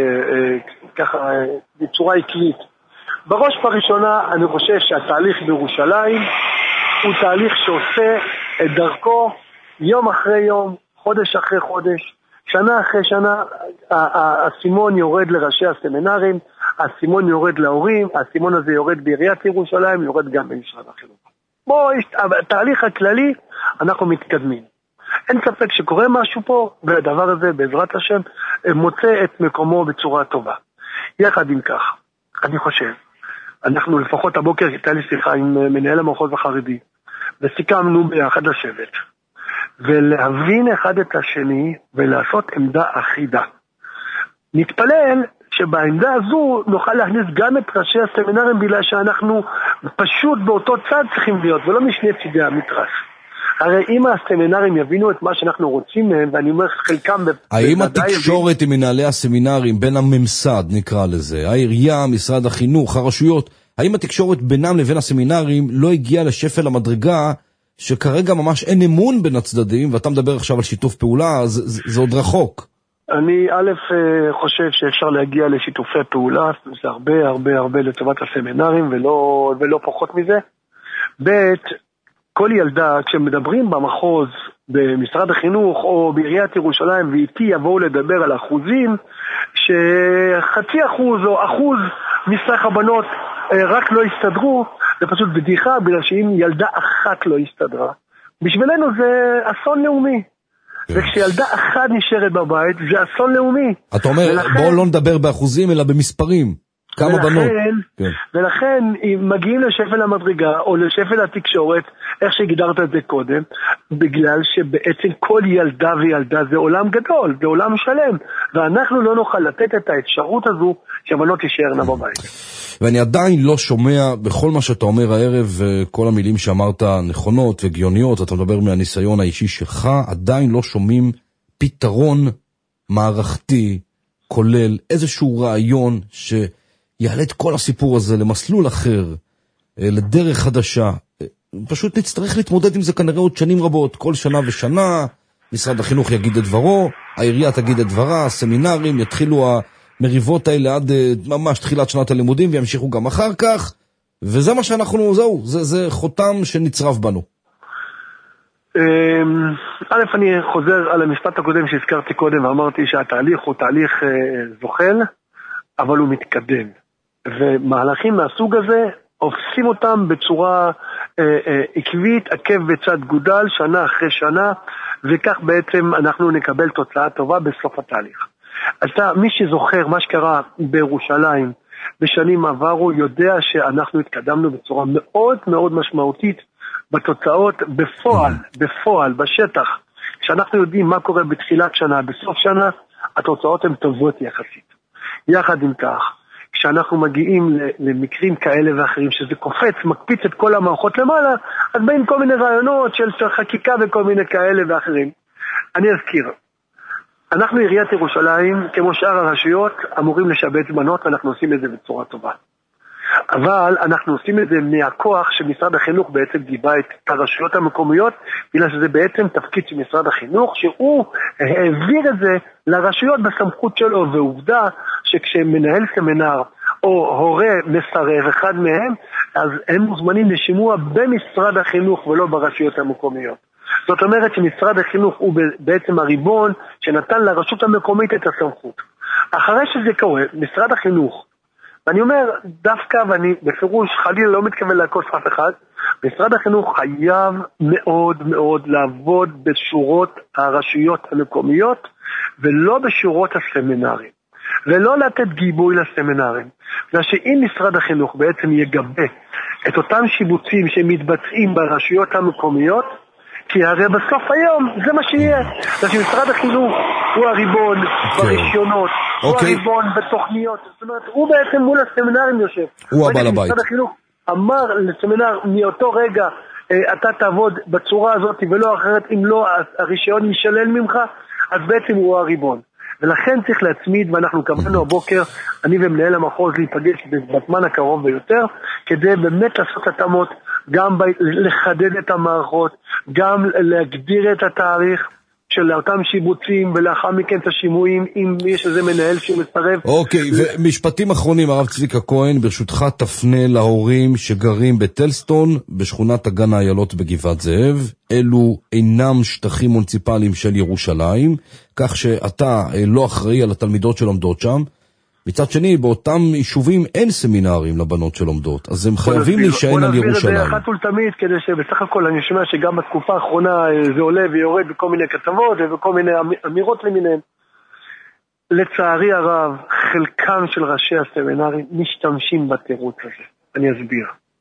Speaker 15: ככה, בצורה עקבית. בראש בראשונה אני חושב שהתהליך בירושלים הוא תהליך שעושה את דרכו יום אחרי יום, חודש אחרי חודש, שנה אחרי שנה. הסימון יורד לראשי הסמינרים, הסימון יורד להורים, הסימון הזה יורד בעיריית ירושלים, יורד גם במשרד החינוך. התהליך הכללי, אנחנו מתקדמים. אין ספק שקורה משהו פה, והדבר הזה בעזרת השם מוצא את מקומו בצורה טובה. יחד עם כך, אני חושב, אנחנו לפחות הבוקר הייתה לי שיחה עם מנהל המחוז החרדי, וסיכמנו ביחד לשבת, ולהבין אחד את השני, ולעשות עמדה אחידה. נתפלל שבעמדה הזו נוכל להכניס גם את ראשי הסמינרים, בגלל שאנחנו פשוט באותו צד צריכים להיות, ולא משני צידי המתרס. הרי אם הסמינרים יבינו את מה שאנחנו רוצים מהם, ואני אומר חלקם...
Speaker 4: האם התקשורת עם מנהלי הסמינרים, בין הממסד נקרא לזה, העירייה, משרד החינוך, הרשויות, האם התקשורת בינם לבין הסמינרים לא הגיעה לשפל המדרגה, שכרגע ממש אין אמון בין הצדדים, ואתה מדבר עכשיו על שיתוף פעולה, זה עוד רחוק.
Speaker 15: אני א' חושב שאפשר להגיע לשיתופי פעולה, זה הרבה הרבה הרבה לטובת הסמינרים, ולא פחות מזה. ב' כל ילדה, כשמדברים במחוז, במשרד החינוך או בעיריית ירושלים, ואיתי יבואו לדבר על אחוזים, ש0.5% או 1% מסך הבנות רק לא יסתדרו, זה פשוט בדיחה, בגלל שאם ילדה אחת לא יסתדרה, בשבילנו זה אסון לאומי. וכשילדה אחת נשארת בבית, זה אסון לאומי.
Speaker 4: אתה אומר, בואו לא נדבר באחוזים, אלא במספרים. כמה בנות.
Speaker 15: ולכן, אם מגיעים לשפל המדרגה, או לשפל התקשורת, איך שהגדרת את זה קודם, בגלל שבעצם כל ילדה וילדה זה עולם גדול, זה עולם שלם, ואנחנו לא נוכל לתת את האפשרות הזו, שהבנות תישארנה בבית.
Speaker 4: ואני עדיין לא שומע, בכל מה שאתה אומר הערב, כל המילים שאמרת נכונות וגיוניות, אתה מדבר מהניסיון האישי שלך, עדיין לא שומעים פתרון מערכתי, כולל איזשהו רעיון יעלה את כל הסיפור הזה למסלול אחר, לדרך חדשה. פשוט נצטרך להתמודד עם זה כנראה עוד שנים רבות, כל שנה ושנה, משרד החינוך יגיד את דברו, העירייה תגיד את דברה, הסמינרים יתחילו המריבות האלה עד ממש תחילת שנת הלימודים, וימשיכו גם אחר כך, וזה מה שאנחנו, זה חותם שנצרף בנו.
Speaker 15: א', אני חוזר על המשפט הקודם שהזכרתי קודם, ואמרתי שהתהליך הוא תהליך זוחל, אבל הוא מתקדם. ומהלכים מהסוג הזה, עושים אותם בצורה עקבית, עקב בצד גודל, שנה אחרי שנה, וכך בעצם אנחנו נקבל תוצאה טובה בסוף התהליך. אז מי שזוכר מה שקרה בירושלים בשנים עברו, יודע שאנחנו התקדמנו בצורה מאוד מאוד משמעותית בתוצאות, בפועל, בשטח. כשאנחנו יודעים מה קורה בתחילת שנה, בסוף שנה, התוצאות הן טובות יחסית. יחד עם כך, כשאנחנו מגיעים למקרים כאלה ואחרים, שזה קופץ, מקפיץ את כל המערכות למעלה, אז באים כל מיני רעיונות של חקיקה וכל מיני כאלה ואחרים. אני אזכיר, אנחנו עיריית ירושלים, כמו שאר הרשויות, אמורים לשבץ בנות, ואנחנו עושים את זה בצורה טובה. אבל אנחנו עושים את זה מהכוח שמשרד החינוך בעצם גיבה את הרשויות המקומיות, בגלל שזה בעצם תפקיד של משרד החינוך, שהוא העביר את זה לרשויות בסמכות שלו, ועובדה שכשמנהל סמינר, או הורה מסרב, אחד מהם, אז הם מוזמנים לשימוע במשרד החינוך ולא ברשויות המקומיות. זאת אומרת שמשרד החינוך הוא בעצם הריבון שנתן לרשות המקומית את הסמכות. אחרי שזה קורה, משרד החינוך, ואני אומר דווקא, ואני בפירוש חלילה לא מתכוון לעקוץ אף אחד, משרד החינוך חייב מאוד מאוד לעבוד בשורות הרשויות המקומיות ולא בשורות הסמינרים, ולא לתת גיבוי לסמינרים. ושאם משרד החינוך בעצם יגבה את אותם שיבוצים שמתבצעים ברשויות המקומיות, כי הרי בסוף היום זה מה שיהיה. שמשרד החינוך הוא הריבון ברישיונות, הוא הריבון בתוכניות. זאת אומרת, הוא בעצם מול הסמינרים יושב.
Speaker 4: הוא הבעל הבית.
Speaker 15: משרד החינוך אמר לסמינר, מאותו רגע אתה תעבוד בצורה הזאת ולא אחרת, אם לא הרישיון יישלל ממך, אז בעצם הוא הריבון. ולכן צריך להצמיד, ואנחנו קבענו הבוקר, אני ומנהל המחוז להיפגש בזמן הקרוב ביותר, כדי באמת לעשות התאמות, גם לחדד את המערכות, גם להגדיר את התאריך של אותם שיבוצים, ולאחר מכן את השימועים, אם יש איזה מנהל שהוא מסרב.
Speaker 4: אוקיי, ומשפטים אחרונים, הרב צביקה כהן, ברשותך תפנה להורים שגרים בטלסטון, בשכונת הגן האיילות בגבעת זאב, אלו אינם שטחים מוניציפליים של ירושלים, כך שאתה לא אחראי על התלמידות שלומדות שם. מצד שני, באותם יישובים אין סמינרים לבנות שלומדות, אז הם חייבים להישען על ירושלים. בוא נבהיר את זה אחת ולתמיד, כדי שבסך הכל אני שומע שגם בתקופה האחרונה זה עולה ויורד בכל מיני כתבות ובכל מיני אמירות למיניהם. לצערי הרב, חלקם של ראשי הסמינרים משתמשים בתירוץ הזה. אני אסביר.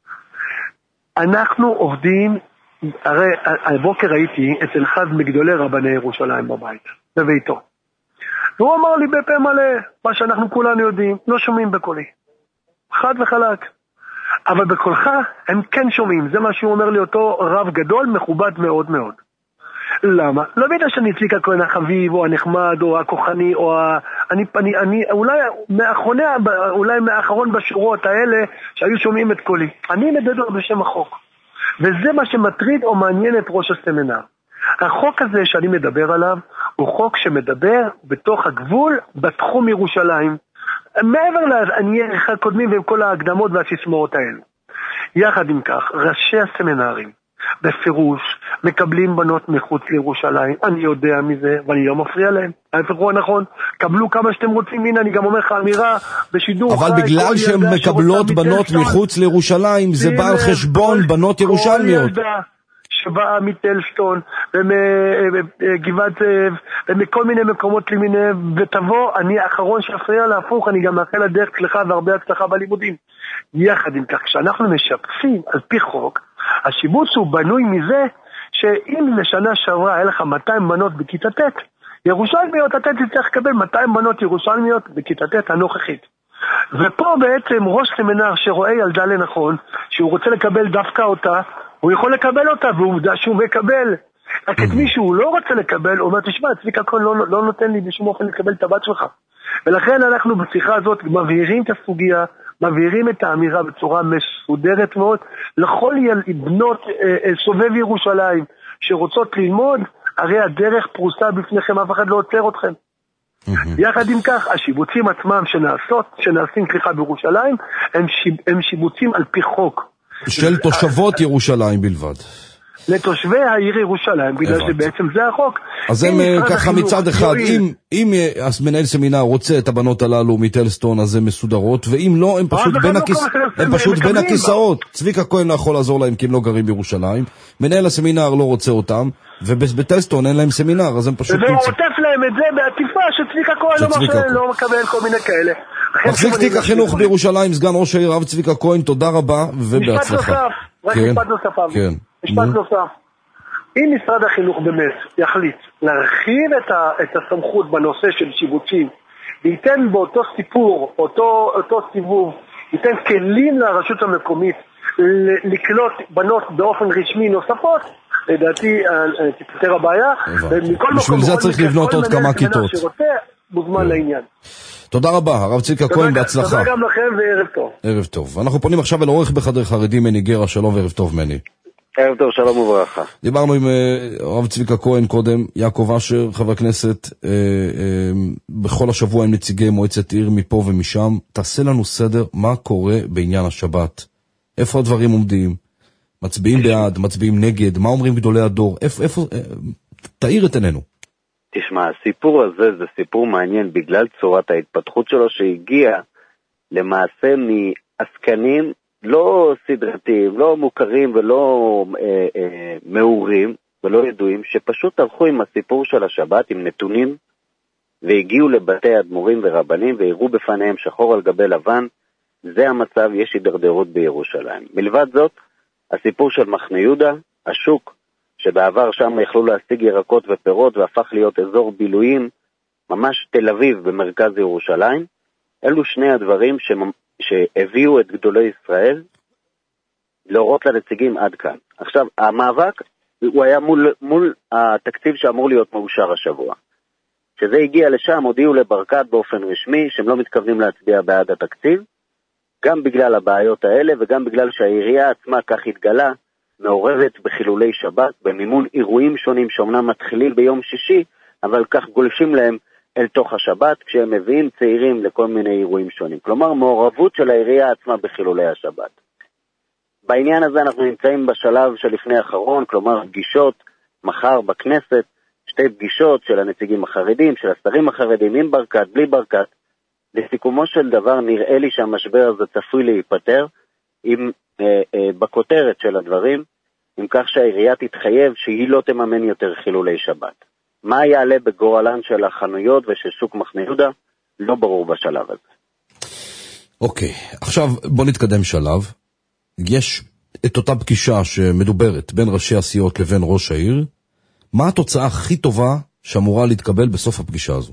Speaker 4: אנחנו עובדים, הרי הבוקר הייתי אצל אחד מגדולי רבני ירושלים בביתו. והוא אמר לי בפה מלא, מה שאנחנו כולנו יודעים, לא שומעים בקולי. חד וחלק. אבל בקולך הם כן שומעים, זה מה שהוא אומר לי, אותו רב גדול, מכובד מאוד מאוד. למה? לא בגלל שאני צביקה כהן החביב, או הנחמד, או הכוחני, או אני אולי מהאחרון בשורות האלה, שהיו שומעים את קולי. אני מדבר בשם החוק. וזה מה שמטריד או מעניין את ראש הסמינר. החוק הזה שאני מדבר עליו, הוא חוק שמדבר בתוך הגבול, בתחום ירושלים, מעבר לעניי ערך הקודמים ועם כל ההקדמות והסיסמאות האלו. יחד עם כך, ראשי הסמינרים, בפירוש, מקבלים בנות מחוץ לירושלים, אני יודע מזה, ואני לא מפריע להם. ההפך הוא הנכון, קבלו כמה שאתם רוצים, הנה אני גם אומר לך אמירה בשידור. אבל בגלל שהן מקבלות בנות מחוץ לירושלים, זה בא על חשבון בנות ירושלמיות.
Speaker 15: שבאה מטלסטון ומגבעת זאב ומכל מיני מקומות למיניהם, ותבוא, אני האחרון שאפריע להפוך, אני גם מאחל לדרך לך והרבה הצלחה בלימודים. יחד עם כך, כשאנחנו משפצים על פי חוק, השיבוץ הוא בנוי מזה שאם לשנה שעברה היה לך 200 בנות בכיתה ט', ירושלמיות, אתה תצטרך לקבל 200 בנות ירושלמיות בכיתה ט' הנוכחית. ופה בעצם ראש סמינר שרואה ילדה לנכון, שהוא רוצה לקבל דווקא אותה, הוא יכול לקבל אותה, ועובדה שהוא מקבל. רק את מי שהוא לא רוצה לקבל, הוא אומר, תשמע, צביקה כהן לא נותן לי בשום אופן לקבל את הבת שלך. ולכן אנחנו בשיחה הזאת מבהירים את הסוגיה, מבהירים את האמירה בצורה מסודרת מאוד, לכל בנות סובב ירושלים שרוצות ללמוד, הרי הדרך פרוסה בפניכם, אף אחד לא עוצר אתכם. יחד עם כך, השיבוצים עצמם שנעשים בירושלים, הם שיבוצים על פי חוק.
Speaker 4: של תושבות ירושלים בלבד.
Speaker 15: לתושבי העיר ירושלים, בגלל שבעצם זה החוק.
Speaker 4: אז הם ככה מצד אחד, אם מנהל סמינר רוצה את הבנות הללו מטלסטון, אז הן מסודרות, ואם לא, הם פשוט בין הכיסאות. צביקה כהן לא יכול לעזור להם, כי הם לא גרים בירושלים. מנהל הסמינר לא רוצה אותם, ובטלסטון אין להם סמינר, אז הם פשוט...
Speaker 15: והוא עוטף להם את זה בעטיפה שצביקה כהן לא מקבל כל מיני כאלה.
Speaker 4: מחזיק תיק החינוך בירושלים, סגן ראש העיר הרב צביקה כהן, תודה רבה ובהצלחה.
Speaker 15: משפט נוסף. אם משרד החינוך באמת יחליט להרחיב את הסמכות בנושא של שיבוצים, וייתן באותו סיפור, אותו סיבוב, ייתן כלים לרשות המקומית לקלוט בנות באופן רשמי נוספות, לדעתי תפתר הבעיה.
Speaker 4: בשביל זה צריך לבנות עוד כמה כיתות.
Speaker 15: מוזמן לעניין.
Speaker 4: תודה רבה, הרב צביקה כהן, בהצלחה.
Speaker 15: תודה גם לכם וערב טוב.
Speaker 4: ערב טוב. אנחנו פונים עכשיו אל עורך בחדר חרדי מני גרה, שלום וערב טוב מני.
Speaker 16: ערב טוב, שלום וברכה.
Speaker 4: דיברנו עם הרב צביקה כהן קודם, יעקב אשר, חבר הכנסת, בכל השבוע עם נציגי מועצת עיר מפה ומשם. תעשה לנו סדר מה קורה בעניין השבת. איפה הדברים עומדים? מצביעים בעד, מצביעים נגד, מה אומרים גדולי הדור? איפה, תאיר את עינינו.
Speaker 16: תשמע, הסיפור הזה זה סיפור מעניין בגלל צורת ההתפתחות שלו, שהגיע למעשה מעסקנים לא סדרתיים, לא מוכרים ולא מאורים ולא ידועים, שפשוט הלכו עם הסיפור של השבת, עם נתונים, והגיעו לבתי אדמו"רים ורבנים והראו בפניהם שחור על גבי לבן, זה המצב, יש הידרדרות בירושלים. מלבד זאת, הסיפור של מחנה יהודה, השוק, שבעבר שם יכלו להשיג ירקות ופירות והפך להיות אזור בילויים, ממש תל אביב במרכז ירושלים, אלו שני הדברים שהביאו את גדולי ישראל להורות לנציגים עד כאן. עכשיו, המאבק הוא היה מול התקציב שאמור להיות מאושר השבוע. כשזה הגיע לשם, הודיעו לברקת באופן רשמי שהם לא מתכוונים להצביע בעד התקציב, גם בגלל הבעיות האלה וגם בגלל שהעירייה עצמה כך התגלה, מעורבת בחילולי שבת, במימון אירועים שונים שאומנם מתחילים ביום שישי, אבל כך גולשים להם אל תוך השבת, כשהם מביאים צעירים לכל מיני אירועים שונים. כלומר, מעורבות של העירייה עצמה בחילולי השבת. בעניין הזה אנחנו נמצאים בשלב שלפני האחרון, כלומר פגישות מחר בכנסת, שתי פגישות של הנציגים החרדים, של השרים החרדים, עם ברקת, בלי ברקת. לסיכומו של דבר נראה לי שהמשבר הזה צפוי להיפטר, עם בכותרת של הדברים, עם כך שהעירייה תתחייב שהיא לא תממן יותר חילולי שבת. מה יעלה בגורלן של החנויות ושל שוק מחנה יהודה? לא ברור בשלב הזה.
Speaker 4: אוקיי, עכשיו בוא נתקדם שלב. יש את אותה פגישה שמדוברת בין ראשי הסיעות לבין ראש העיר. מה התוצאה הכי טובה שאמורה להתקבל בסוף הפגישה הזו?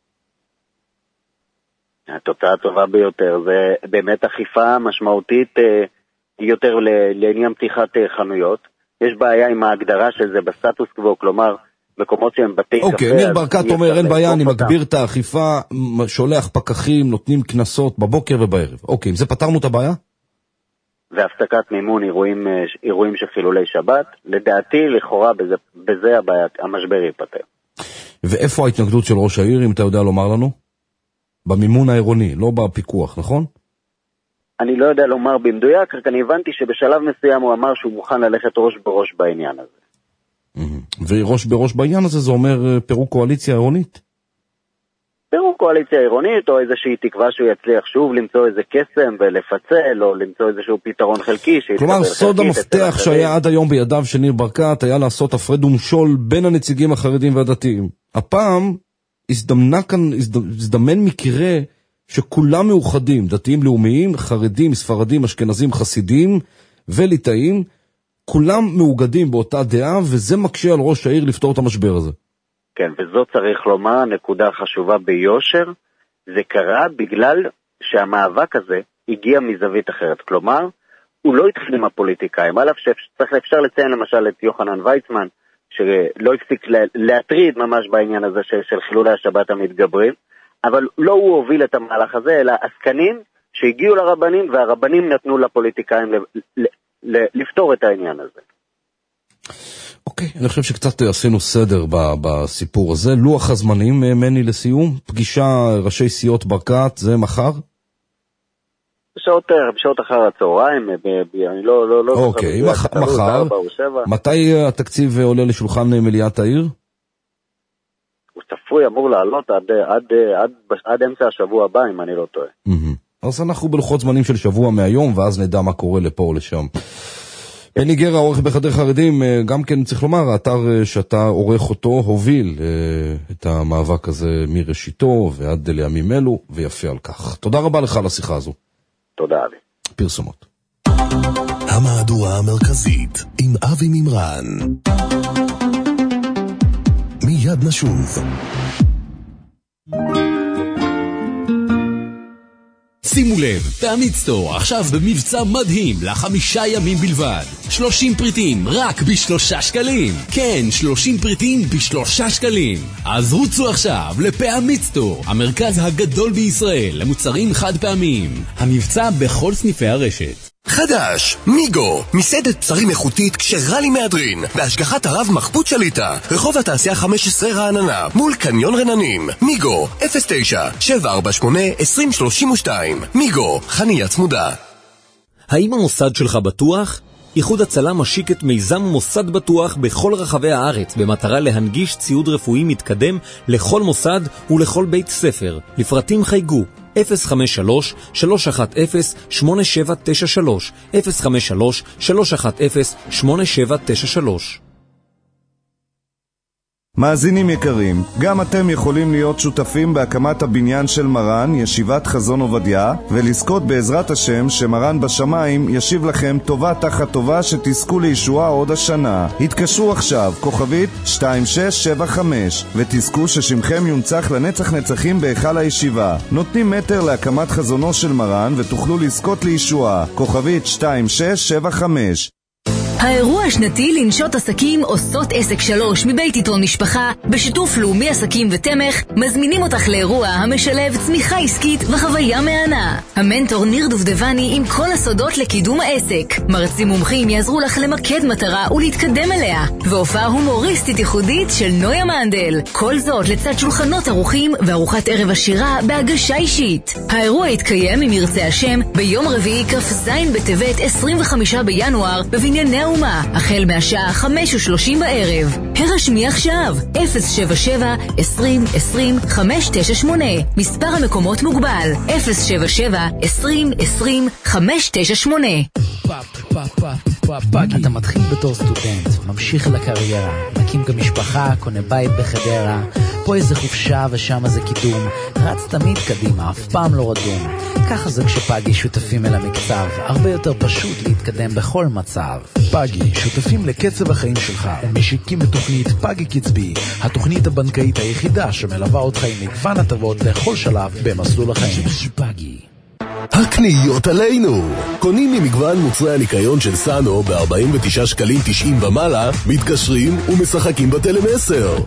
Speaker 16: התוצאה הטובה ביותר זה באמת אכיפה משמעותית יותר לעניין פתיחת חנויות. יש בעיה עם ההגדרה של זה בסטטוס קוו, כלומר מקומות שהם בתי קפה.
Speaker 4: אוקיי, ניר ברקת אומר אין בעיה, אני מגביר את האכיפה, שולח פקחים, נותנים כנסות בבוקר ובערב. אוקיי, אם זה פתרנו את הבעיה?
Speaker 16: והפסקת מימון אירועים של חילולי שבת, לדעתי לכאורה בזה הבעיה, המשבר ייפתר.
Speaker 4: ואיפה ההתנגדות של ראש העיר, אם אתה יודע לומר לנו? במימון העירוני, לא בפיקוח, נכון?
Speaker 16: אני לא יודע לומר במדויק, רק אני הבנתי שבשלב מסוים הוא אמר שהוא מוכן ללכת ראש בראש בעניין הזה.
Speaker 4: וראש בראש בעניין הזה זה אומר פירוק קואליציה עירונית?
Speaker 16: פירוק קואליציה עירונית, או איזושהי תקווה שהוא יצליח שוב למצוא איזה קסם ולפצל, או למצוא איזשהו פתרון חלקי.
Speaker 4: כלומר, סוד המפתח שהיה עד היום בידיו של ניר ברקת היה לעשות הפרד ומשול בין הנציגים החרדים והדתיים. הפעם הזדמן מקרה שכולם מאוחדים, דתיים לאומיים, חרדים, ספרדים, אשכנזים, חסידים וליטאים, כולם מאוגדים באותה דעה, וזה מקשה על ראש העיר לפתור את המשבר הזה.
Speaker 16: כן, וזאת צריך לומר, נקודה חשובה ביושר, זה קרה בגלל שהמאבק הזה הגיע מזווית אחרת. כלומר, הוא לא התחיל עם הפוליטיקאים, עליו שאפשר לציין למשל את יוחנן ויצמן, שלא הפסיק להטריד ממש בעניין הזה של חילולי השבת המתגברים, אבל לא הוא הוביל את המהלך הזה, אלא עסקנים שהגיעו לרבנים, והרבנים נתנו לפוליטיקאים לפתור את העניין הזה.
Speaker 4: אוקיי, אני חושב שקצת עשינו סדר בסיפור הזה. לוח הזמנים, מני, לסיום, פגישה ראשי סיעות ברקת, זה מחר?
Speaker 16: בשעות אחר הצהריים, אני לא...
Speaker 4: אוקיי, מחר. מתי התקציב עולה לשולחן מליאת העיר?
Speaker 16: הוא צפוי, אמור לעלות עד אמצע השבוע הבא, אם אני לא טועה.
Speaker 4: אז אנחנו בלוחות זמנים של שבוע מהיום, ואז נדע מה קורה לפה או לשם. בני גרה, עורך בחדר חרדים, גם כן צריך לומר, האתר שאתה עורך אותו הוביל את המאבק הזה מראשיתו ועד לימים אלו, ויפה על כך. תודה רבה לך על השיחה הזו.
Speaker 16: תודה אבי.
Speaker 4: פרסומות.
Speaker 14: המהדורה המרכזית עם אבי מימרן. מיד נשוב.
Speaker 3: שימו לב, פעמית סטור עכשיו במבצע מדהים ל5 ימים בלבד. 30 פריטים רק ב3 שקלים. כן, 30 פריטים ב3 שקלים. אז רוצו עכשיו לפעמית סטור, המרכז הגדול בישראל למוצרים חד פעמיים. המבצע בכל סניפי הרשת.
Speaker 17: חדש, מיגו, מסעדת בשרים איכותית כשרה לי מהדרין, בהשגחת הרב מחבוט שליטה, רחוב התעשייה 15 רעננה, מול קניון רננים. מיגו, 09-748-2032. מיגו, חניה צמודה.
Speaker 10: האם המוסד שלך בטוח? איחוד הצלה משיק את מיזם מוסד בטוח בכל רחבי הארץ במטרה להנגיש ציוד רפואי מתקדם לכל מוסד ולכל בית ספר. לפרטים חייגו 053-310-8793 053-310-8793.
Speaker 9: מאזינים יקרים, גם אתם יכולים להיות שותפים בהקמת הבניין של מרן, ישיבת חזון עובדיה, ולזכות בעזרת השם שמרן בשמיים ישיב לכם טובה תחת טובה שתזכו לישועה עוד השנה. התקשרו עכשיו, כוכבית 2675, ותזכו ששמכם יונצח לנצח נצחים בהיכל הישיבה. נותנים מטר להקמת חזונו של מרן ותוכלו לזכות לישועה. כוכבית 2675.
Speaker 18: האירוע השנתי לנשות עסקים עושות עסק 3 מבית עיתון משפחה בשיתוף לאומי עסקים ותמך מזמינים אותך לאירוע המשלב צמיחה עסקית וחוויה מענה. המנטור ניר דובדבני עם כל הסודות לקידום העסק. מרצים מומחים יעזרו לך למקד מטרה ולהתקדם אליה. והופעה הומוריסטית ייחודית של נויה מנדל. כל זאת לצד שולחנות ארוכים וארוחת ערב עשירה בהגשה אישית. האירוע יתקיים אם ירצה השם ביום רביעי כ"ז בטבת 25 בינואר בבנייני האומה, החל מהשעה 5:30 בערב. הרשמי עכשיו 077-2020-598. מספר המקומות מוגבל 077-2020-598.
Speaker 19: אתה מתחיל בתור סטודנט, ממשיך לקריירה, מקים גם משפחה, קונה בית בחדרה, פה איזה חופשה ושם איזה קידום, רץ תמיד קדימה, אף פעם לא רדום. ככה זה כשפאגי שותפים אל המקצב, הרבה יותר פשוט להתקדם בכל מצב.
Speaker 14: פאגי, שותפים לקצב החיים שלך ומשיקים את תוכנית פאגי קצבי, התוכנית הבנקאית היחידה שמלווה אותך עם מגוון הטבות לכל שלב במסלול החיים. פאגי.
Speaker 20: הקניות עלינו! קונים ממגוון מוצרי הניקיון של סאנו ב-49 שקלים 90 ומעלה, מתקשרים ומשחקים בטלמסר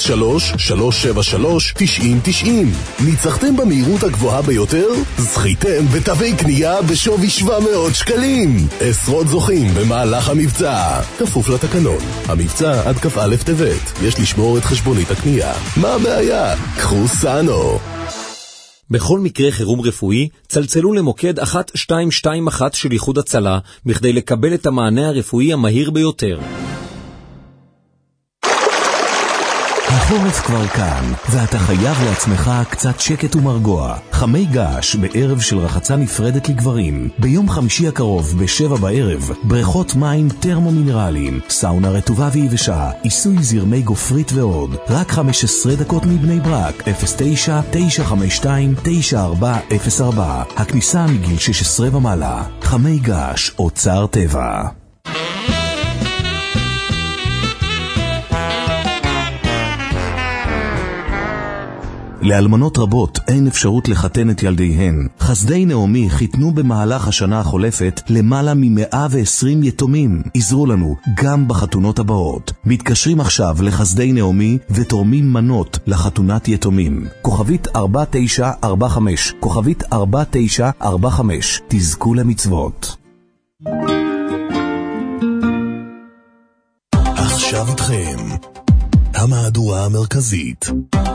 Speaker 20: 03-373-9090. ניצחתם במהירות הגבוהה ביותר? זכיתם בתווי קנייה בשווי 700 שקלים. עשרות זוכים במהלך המבצע. כפוף לתקנון. המבצע עד כ"א טבת. יש לשמור את חשבונית הקנייה. מה הבעיה? קחו סאנו.
Speaker 10: בכל מקרה חירום רפואי, צלצלו למוקד 1221 של איחוד הצלה, בכדי לקבל את המענה הרפואי המהיר ביותר.
Speaker 12: החורף כבר כאן, ואתה חייב לעצמך קצת שקט ומרגוע. חמי געש בערב של רחצה נפרדת לגברים. ביום חמישי הקרוב ב-7 בערב, בריכות מים טרמומינרליים, סאונה רטובה ויבשה, עיסוי זרמי גופרית ועוד. רק 15 דקות מבני ברק, 09-952-9404. הכניסה מגיל 16 ומעלה. חמי געש, אוצר טבע. לאלמנות רבות אין אפשרות לחתן את ילדיהן. חסדי נעמי חיתנו במהלך השנה החולפת למעלה מ-120 יתומים. עזרו לנו גם בחתונות הבאות. מתקשרים עכשיו לחסדי נעמי ותורמים מנות לחתונת יתומים. כוכבית 4945, כוכבית 4945. תזכו למצוות.
Speaker 14: עכשיו איתכם המהדורה המרכזית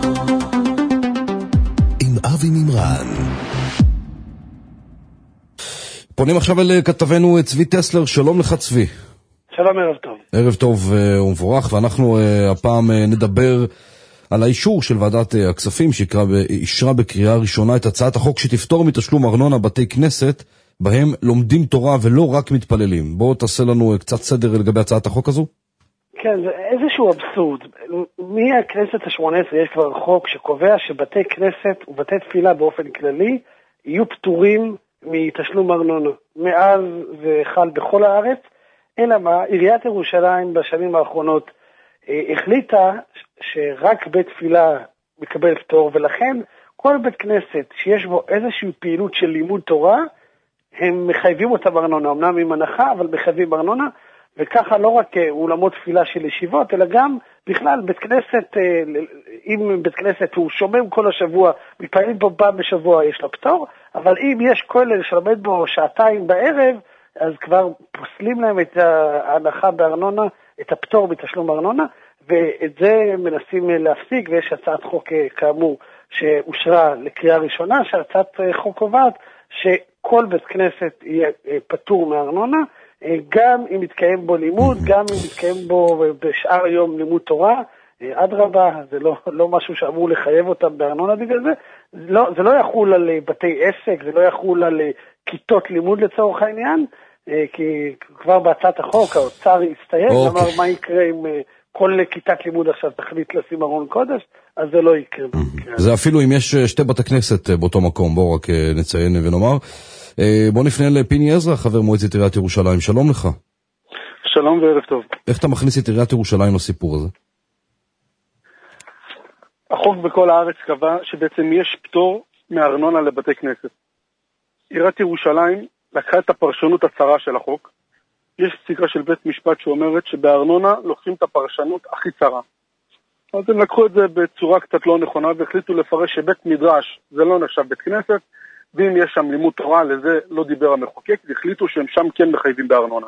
Speaker 14: עם אבי מימרן.
Speaker 4: פונים עכשיו אל כתבנו צבי טסלר. שלום לך צבי.
Speaker 15: שלום, ערב טוב.
Speaker 4: ערב טוב ומבורך, ואנחנו הפעם נדבר על האישור של ועדת הכספים שאישרה בקריאה ראשונה את הצעת החוק שתפטור מתשלום ארנונה בתי כנסת בהם לומדים תורה ולא רק מתפללים. בואו תעשה לנו קצת סדר לגבי הצעת החוק הזו.
Speaker 15: כן, זה איזשהו אבסורד. מהכנסת ה-18 יש כבר חוק שקובע שבתי כנסת ובתי תפילה באופן כללי יהיו פטורים מתשלום ארנונה. מאז זה חל בכל הארץ, אלא מה, עיריית ירושלים בשנים האחרונות החליטה שרק בית תפילה מקבל פטור, ולכן כל בית כנסת שיש בו איזושהי פעילות של לימוד תורה, הם מחייבים אותה בארנונה, אמנם עם הנחה, אבל מחייבים בארנונה, וככה לא רק אולמות תפילה של ישיבות, אלא גם בכלל בית כנסת, אם בית כנסת הוא שומם כל השבוע, מתפעלים בו פעם בשבוע, יש לו פטור, אבל אם יש כולל שלומד בו שעתיים בערב,
Speaker 21: אז כבר פוסלים להם את ההנחה בארנונה, את הפטור בתשלום ארנונה, ואת זה מנסים להפסיק, ויש הצעת חוק כאמור שאושרה לקריאה ראשונה, שהצעת חוק קובעת שכל בית כנסת יהיה פטור מארנונה, גם אם מתקיים בו לימוד, גם אם מתקיים בו בשאר היום לימוד תורה, אדרבה, זה לא משהו שאמור לחייב אותם בארנונה בגלל זה, זה לא יחול על בתי עסק, זה לא יחול על כיתות לימוד לצורך העניין, כי כבר בהצעת החוק האוצר הסתייג, אמר מה יקרה אם כל כיתת לימוד עכשיו תחליט לשים ארון קודש, אז זה לא יקרה.
Speaker 4: זה אפילו אם יש שתי בתי כנסת באותו מקום, בואו רק נציין ונאמר. בואו נפנה לפיני עזרא, חבר מועצת עיריית ירושלים, שלום לך.
Speaker 22: שלום וערב טוב.
Speaker 4: איך אתה מכניס את עיריית ירושלים לסיפור הזה?
Speaker 22: החוק בכל הארץ קבע שבעצם יש פטור מארנונה לבתי כנסת. עיריית ירושלים לקחה את הפרשנות הצרה של החוק. יש פסיקה של בית משפט שאומרת שבארנונה לוקחים את הפרשנות הכי צרה. אז הם לקחו את זה בצורה קצת לא נכונה והחליטו לפרש שבית מדרש זה לא נחשב בית כנסת, ואם יש שם לימוד תורה, לזה לא דיבר המחוקק, והחליטו שהם שם כן מחייבים בארנונה.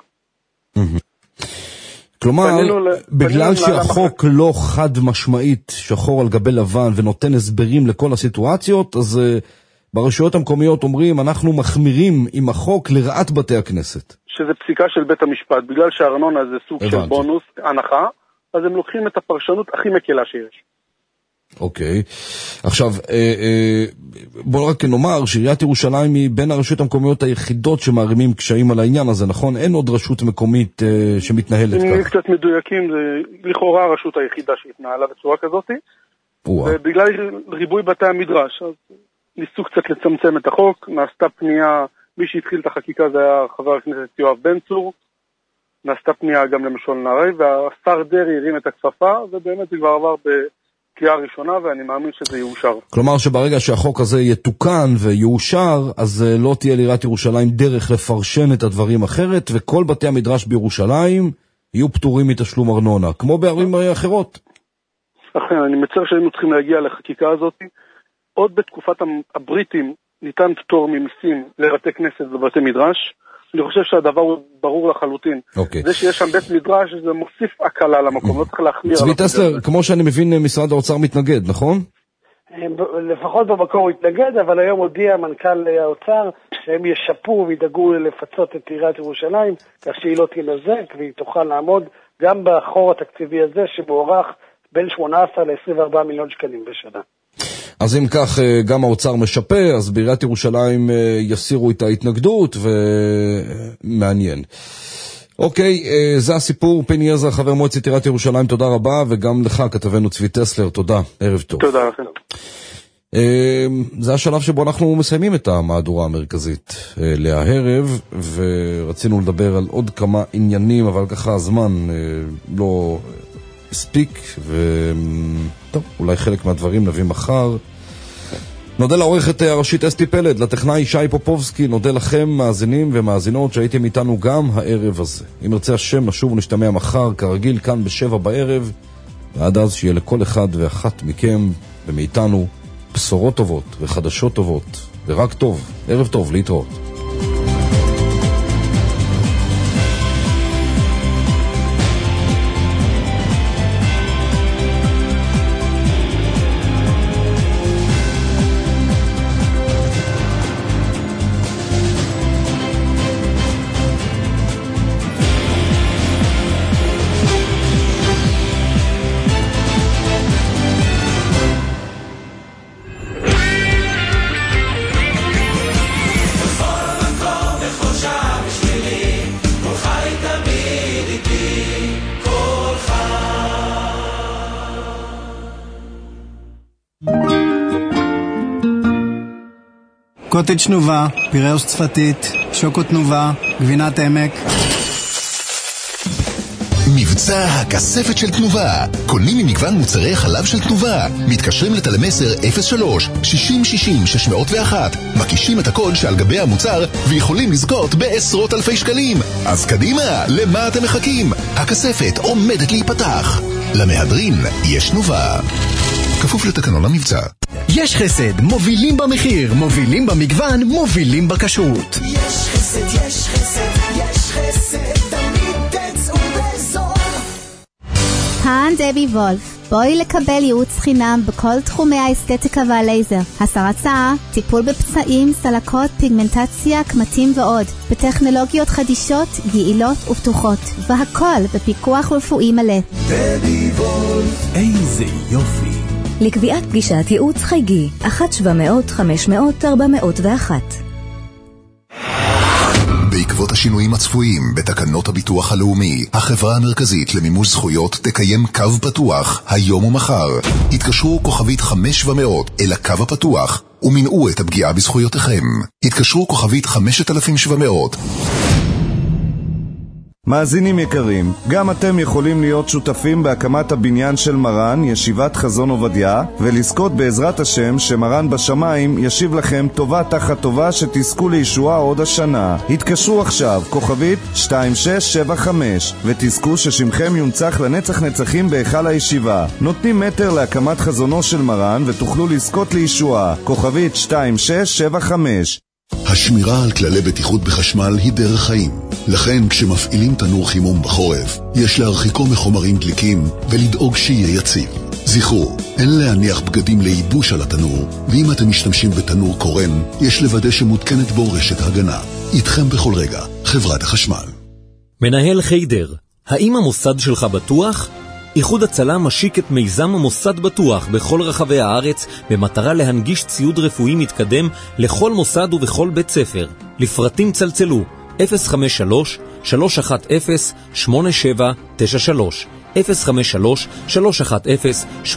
Speaker 4: כלומר, בגלל שהחוק לא חד משמעית, שחור על גבי לבן, ונותן הסברים לכל הסיטואציות, אז ברשויות המקומיות אומרים, אנחנו מחמירים עם החוק לרעת בתי הכנסת.
Speaker 22: שזה פסיקה של בית המשפט, בגלל שהארנונה זה סוג של בונוס, הנחה, אז הם לוקחים את הפרשנות הכי מקלה שיש.
Speaker 4: אוקיי. עכשיו, בוא רק נאמר שעיריית ירושלים היא בין הרשויות המקומיות היחידות שמערימים קשיים על העניין הזה, נכון? אין עוד רשות מקומית שמתנהלת כך.
Speaker 22: קצת מדויקים, זה לכאורה הרשות היחידה שהתנהלה בצורה כזאת, ובגלל ריבוי בתי המדרש, אז ניסו קצת לצמצם את החוק, נעשתה פנייה, מי שהתחיל את החקיקה זה היה חבר הכנסת יואב בן צור, נעשתה פנייה גם למשול נערי, והשר דרי הרים את הכפפה, ובאמת זה כבר עבר בקריאה ראשונה, ואני מאמין שזה יאושר.
Speaker 4: כלומר שברגע שהחוק הזה יתוקן ויאושר, אז לא תהיה לעיריית ירושלים דרך לפרשן את הדברים אחרת, וכל בתי המדרש בירושלים יהיו פטורים מתשלום ארנונה, כמו בערים אחרות.
Speaker 22: אכן, אני מצר שהיינו צריכים להגיע לחקיקה הזאת. עוד בתקופת הבריטים ניתן פטור ממיסים לבתי כנסת ובתי מדרש. אני חושב שהדבר הוא ברור לחלוטין. זה שיש שם בית מדרש, זה מוסיף הקלה למקום, לא צריך להחמיר.
Speaker 4: צבי טסלר, כמו שאני מבין, משרד האוצר מתנגד, נכון?
Speaker 21: לפחות במקור הוא התנגד, אבל היום הודיע מנכ"ל האוצר שהם ישפו וידאגו לפצות את עיריית ירושלים, כך שהיא לא תינזק והיא תוכל לעמוד גם בחור התקציבי הזה שמוערך בין 18 ל-24 מיליון שקלים בשנה.
Speaker 4: אז אם כך גם האוצר משפה, אז בעיריית ירושלים יסירו את ההתנגדות, ומעניין. אוקיי, זה הסיפור. פיני עזרא, חבר מועצת עיריית ירושלים, תודה רבה, וגם לך, כתבנו צבי טסלר, תודה, ערב טוב.
Speaker 22: תודה לכם.
Speaker 4: זה השלב שבו אנחנו מסיימים את המהדורה המרכזית להערב, ורצינו לדבר על עוד כמה עניינים, אבל ככה הזמן לא הספיק, וטוב, אולי חלק מהדברים נביא מחר. נודה לעורכת הראשית אסתי פלד, לטכנאי שי פופובסקי, נודה לכם מאזינים ומאזינות שהייתם איתנו גם הערב הזה. אם ירצה השם נשוב ונשתמע מחר כרגיל כאן ב7 בערב, ועד אז שיהיה לכל אחד ואחת מכם ומאיתנו בשורות טובות וחדשות טובות ורק טוב. ערב טוב, להתראות.
Speaker 23: קוטג' תנובה, פיראוס צפתית, שוקו תנובה, גבינת עמק.
Speaker 17: מבצע הכספת של תנובה. קונים ממגוון מוצרי חלב של תנובה. מתקשרים לטלמסר 03-6060-601. מקישים את הקוד שעל גבי המוצר ויכולים לזכות בעשרות אלפי שקלים. אז קדימה, למה אתם מחכים? הכספת עומדת להיפתח. למהדרין יש תנובה. כפוף לתקנון המבצע.
Speaker 11: יש חסד, מובילים במחיר, מובילים במגוון, מובילים בכשרות.
Speaker 8: יש חסד, יש חסד, יש
Speaker 2: כאן דבי וולף. בואי לקבל ייעוץ חינם בכל תחומי האסתטיקה והלייזר, הסרת שיער, טיפול בפצעים, סלקות, פיגמנטציה, קמטים ועוד, בטכנולוגיות חדישות, יעילות ובטוחות, והכל בפיקוח רפואי מלא.
Speaker 5: דבי וולף, איזה יופי.
Speaker 18: לקביעת פגישת ייעוץ חייגי 1-700-500-401.
Speaker 17: בעקבות השינויים הצפויים בתקנות הביטוח הלאומי, החברה המרכזית למימוש זכויות תקיים קו פתוח היום ומחר. התקשרו כוכבית 5700 אל הקו הפתוח ומנעו את הפגיעה בזכויותיכם. התקשרו כוכבית 5700.
Speaker 9: מאזינים יקרים, גם אתם יכולים להיות שותפים בהקמת הבניין של מרן, ישיבת חזון עובדיה, ולזכות בעזרת השם שמרן בשמיים ישיב לכם טובה תחת טובה שתזכו לישועה עוד השנה. התקשרו עכשיו, כוכבית 2675, ותזכו ששמכם יונצח לנצח נצחים בהיכל הישיבה. נותנים מטר להקמת חזונו של מרן ותוכלו לזכות לישועה. כוכבית 2675.
Speaker 17: השמירה על כללי בטיחות בחשמל היא דרך חיים. לכן כשמפעילים תנור חימום בחורף, יש להרחיקו מחומרים דליקים ולדאוג שיהיה יציב. זכרו, אין להניח בגדים לייבוש על התנור, ואם אתם משתמשים בתנור קורן, יש לוודא שמותקנת בו רשת הגנה. איתכם בכל רגע, חברת החשמל.
Speaker 10: מנהל חיידר, האם המוסד שלך בטוח? איחוד הצלה משיק את מיזם המוסד בטוח בכל רחבי הארץ במטרה להנגיש ציוד רפואי מתקדם לכל מוסד ובכל בית ספר. לפרטים צלצלו 053-310-8793 053-310-8793.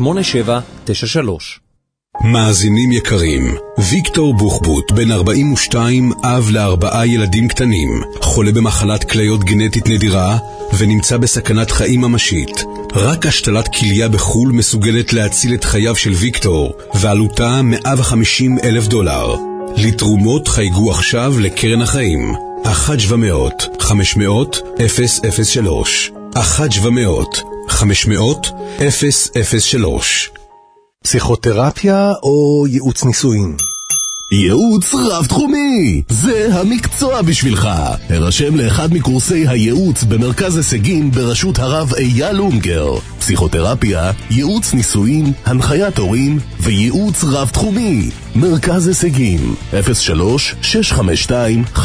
Speaker 7: מאזינים יקרים, ויקטור בוחבוט, בן 42, אב ל4 ילדים קטנים, חולה במחלת כליות גנטית נדירה ונמצא בסכנת חיים ממשית. רק השתלת כליה בחול מסוגלת להציל את חייו של ויקטור, ועלותה $150,000. לתרומות חייגו עכשיו לקרן החיים 1-700-500-003 1-700-500-003.
Speaker 20: פסיכותרפיה או ייעוץ נישואין? ייעוץ רב תחומי, זה המקצוע בשבילך. הרשם לאחד מקורסי הייעוץ במרכז הישגים בראשות הרב אייל אונגר. פסיכותרפיה, ייעוץ נישואין, הנחיית הורים וייעוץ רב תחומי. מרכז הישגים 03-652-5244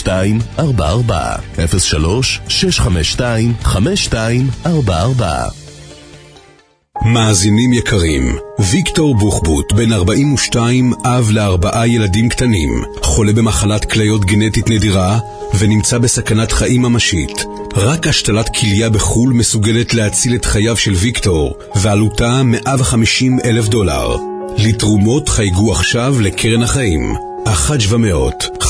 Speaker 20: 03-652-5244.
Speaker 7: מאזינים יקרים, ויקטור בוחבוט, בן 42, אב ל4 ילדים קטנים, חולה במחלת כליות גנטית נדירה ונמצא בסכנת חיים ממשית. רק השתלת כליה בחול מסוגלת להציל את חייו של ויקטור, ועלותה $150,000. לתרומות חייגו עכשיו לקרן החיים 1-700-500-003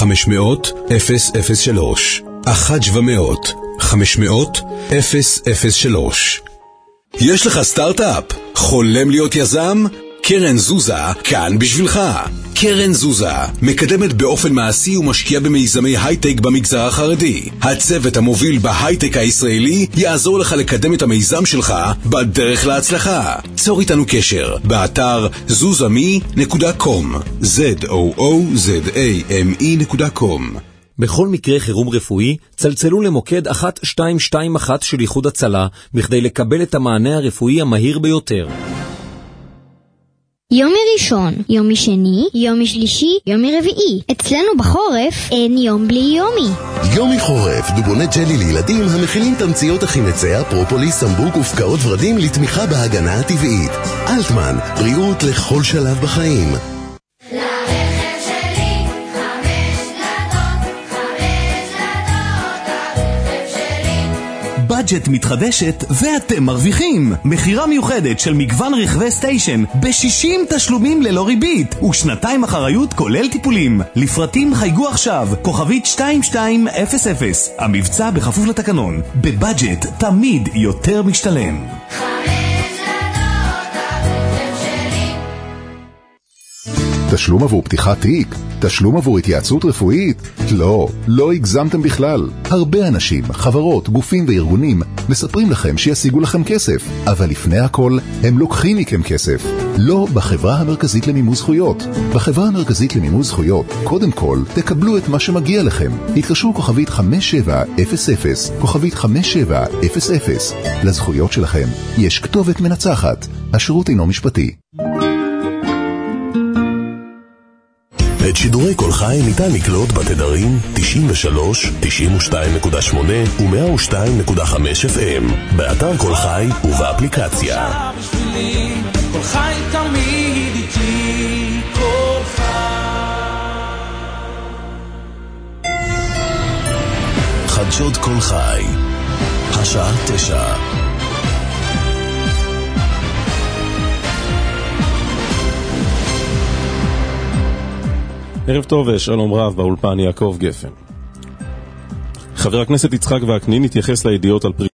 Speaker 7: 1-700-500-003. יש לך סטארט-אפ? חולם להיות יזם? קרן זוזה כאן בשבילך. קרן זוזה מקדמת באופן מעשי ומשקיעה במיזמי הייטק במגזר החרדי. הצוות המוביל בהייטק הישראלי יעזור לך לקדם את המיזם שלך בדרך להצלחה. צור איתנו קשר באתר zuzame.com ZOOZAME.com.
Speaker 10: בכל מקרה חירום רפואי, צלצלו למוקד 1221 של איחוד הצלה, בכדי לקבל את המענה הרפואי המהיר ביותר.
Speaker 6: יומי ראשון, יומי שני, יומי שלישי, יומי רביעי. אצלנו בחורף אין יום בלי יומי.
Speaker 20: יומי חורף, דובוני ג'לי לילדים המכילים תמציות החימציה, פרופוליס, סמבוק ופקעות ורדים לתמיכה בהגנה הטבעית. אלטמן, בריאות לכל שלב בחיים.
Speaker 12: בדג'ט מתחדשת ואתם מרוויחים. מחירה מיוחדת של מגוון רכבי סטיישן ב-60 תשלומים ללא ריבית ושנתיים אחריות כולל טיפולים. לפרטים חייגו עכשיו כוכבית 2200. המבצע בכפוף לתקנון. בבדג'ט תמיד יותר משתלם.
Speaker 17: תשלום עבור פתיחת תיק? תשלום עבור התייעצות רפואית? לא הגזמתם בכלל. הרבה אנשים, חברות, גופים וארגונים מספרים לכם שישיגו לכם כסף, אבל לפני הכל הם לוקחים מכם כסף. לא בחברה המרכזית למימוש זכויות. בחברה המרכזית למימוש זכויות, קודם כל תקבלו את מה שמגיע לכם. התקשרו כוכבית 5700, כוכבית 5700. לזכויות שלכם יש כתובת מנצחת. השירות אינו משפטי.
Speaker 20: את שידורי כל חי ניתן לקלוט בתדרים 93, 92.8 ו-102.5 FM, באתר כל חי ובאפליקציה.
Speaker 8: כל חי תמיד איתי, כל חי.
Speaker 20: חדשות כל חי, השעה 9.
Speaker 1: ערב טוב ושלום רב, באולפן יעקב גפן. חבר הכנסת יצחק וקנין התייחס לידיעות על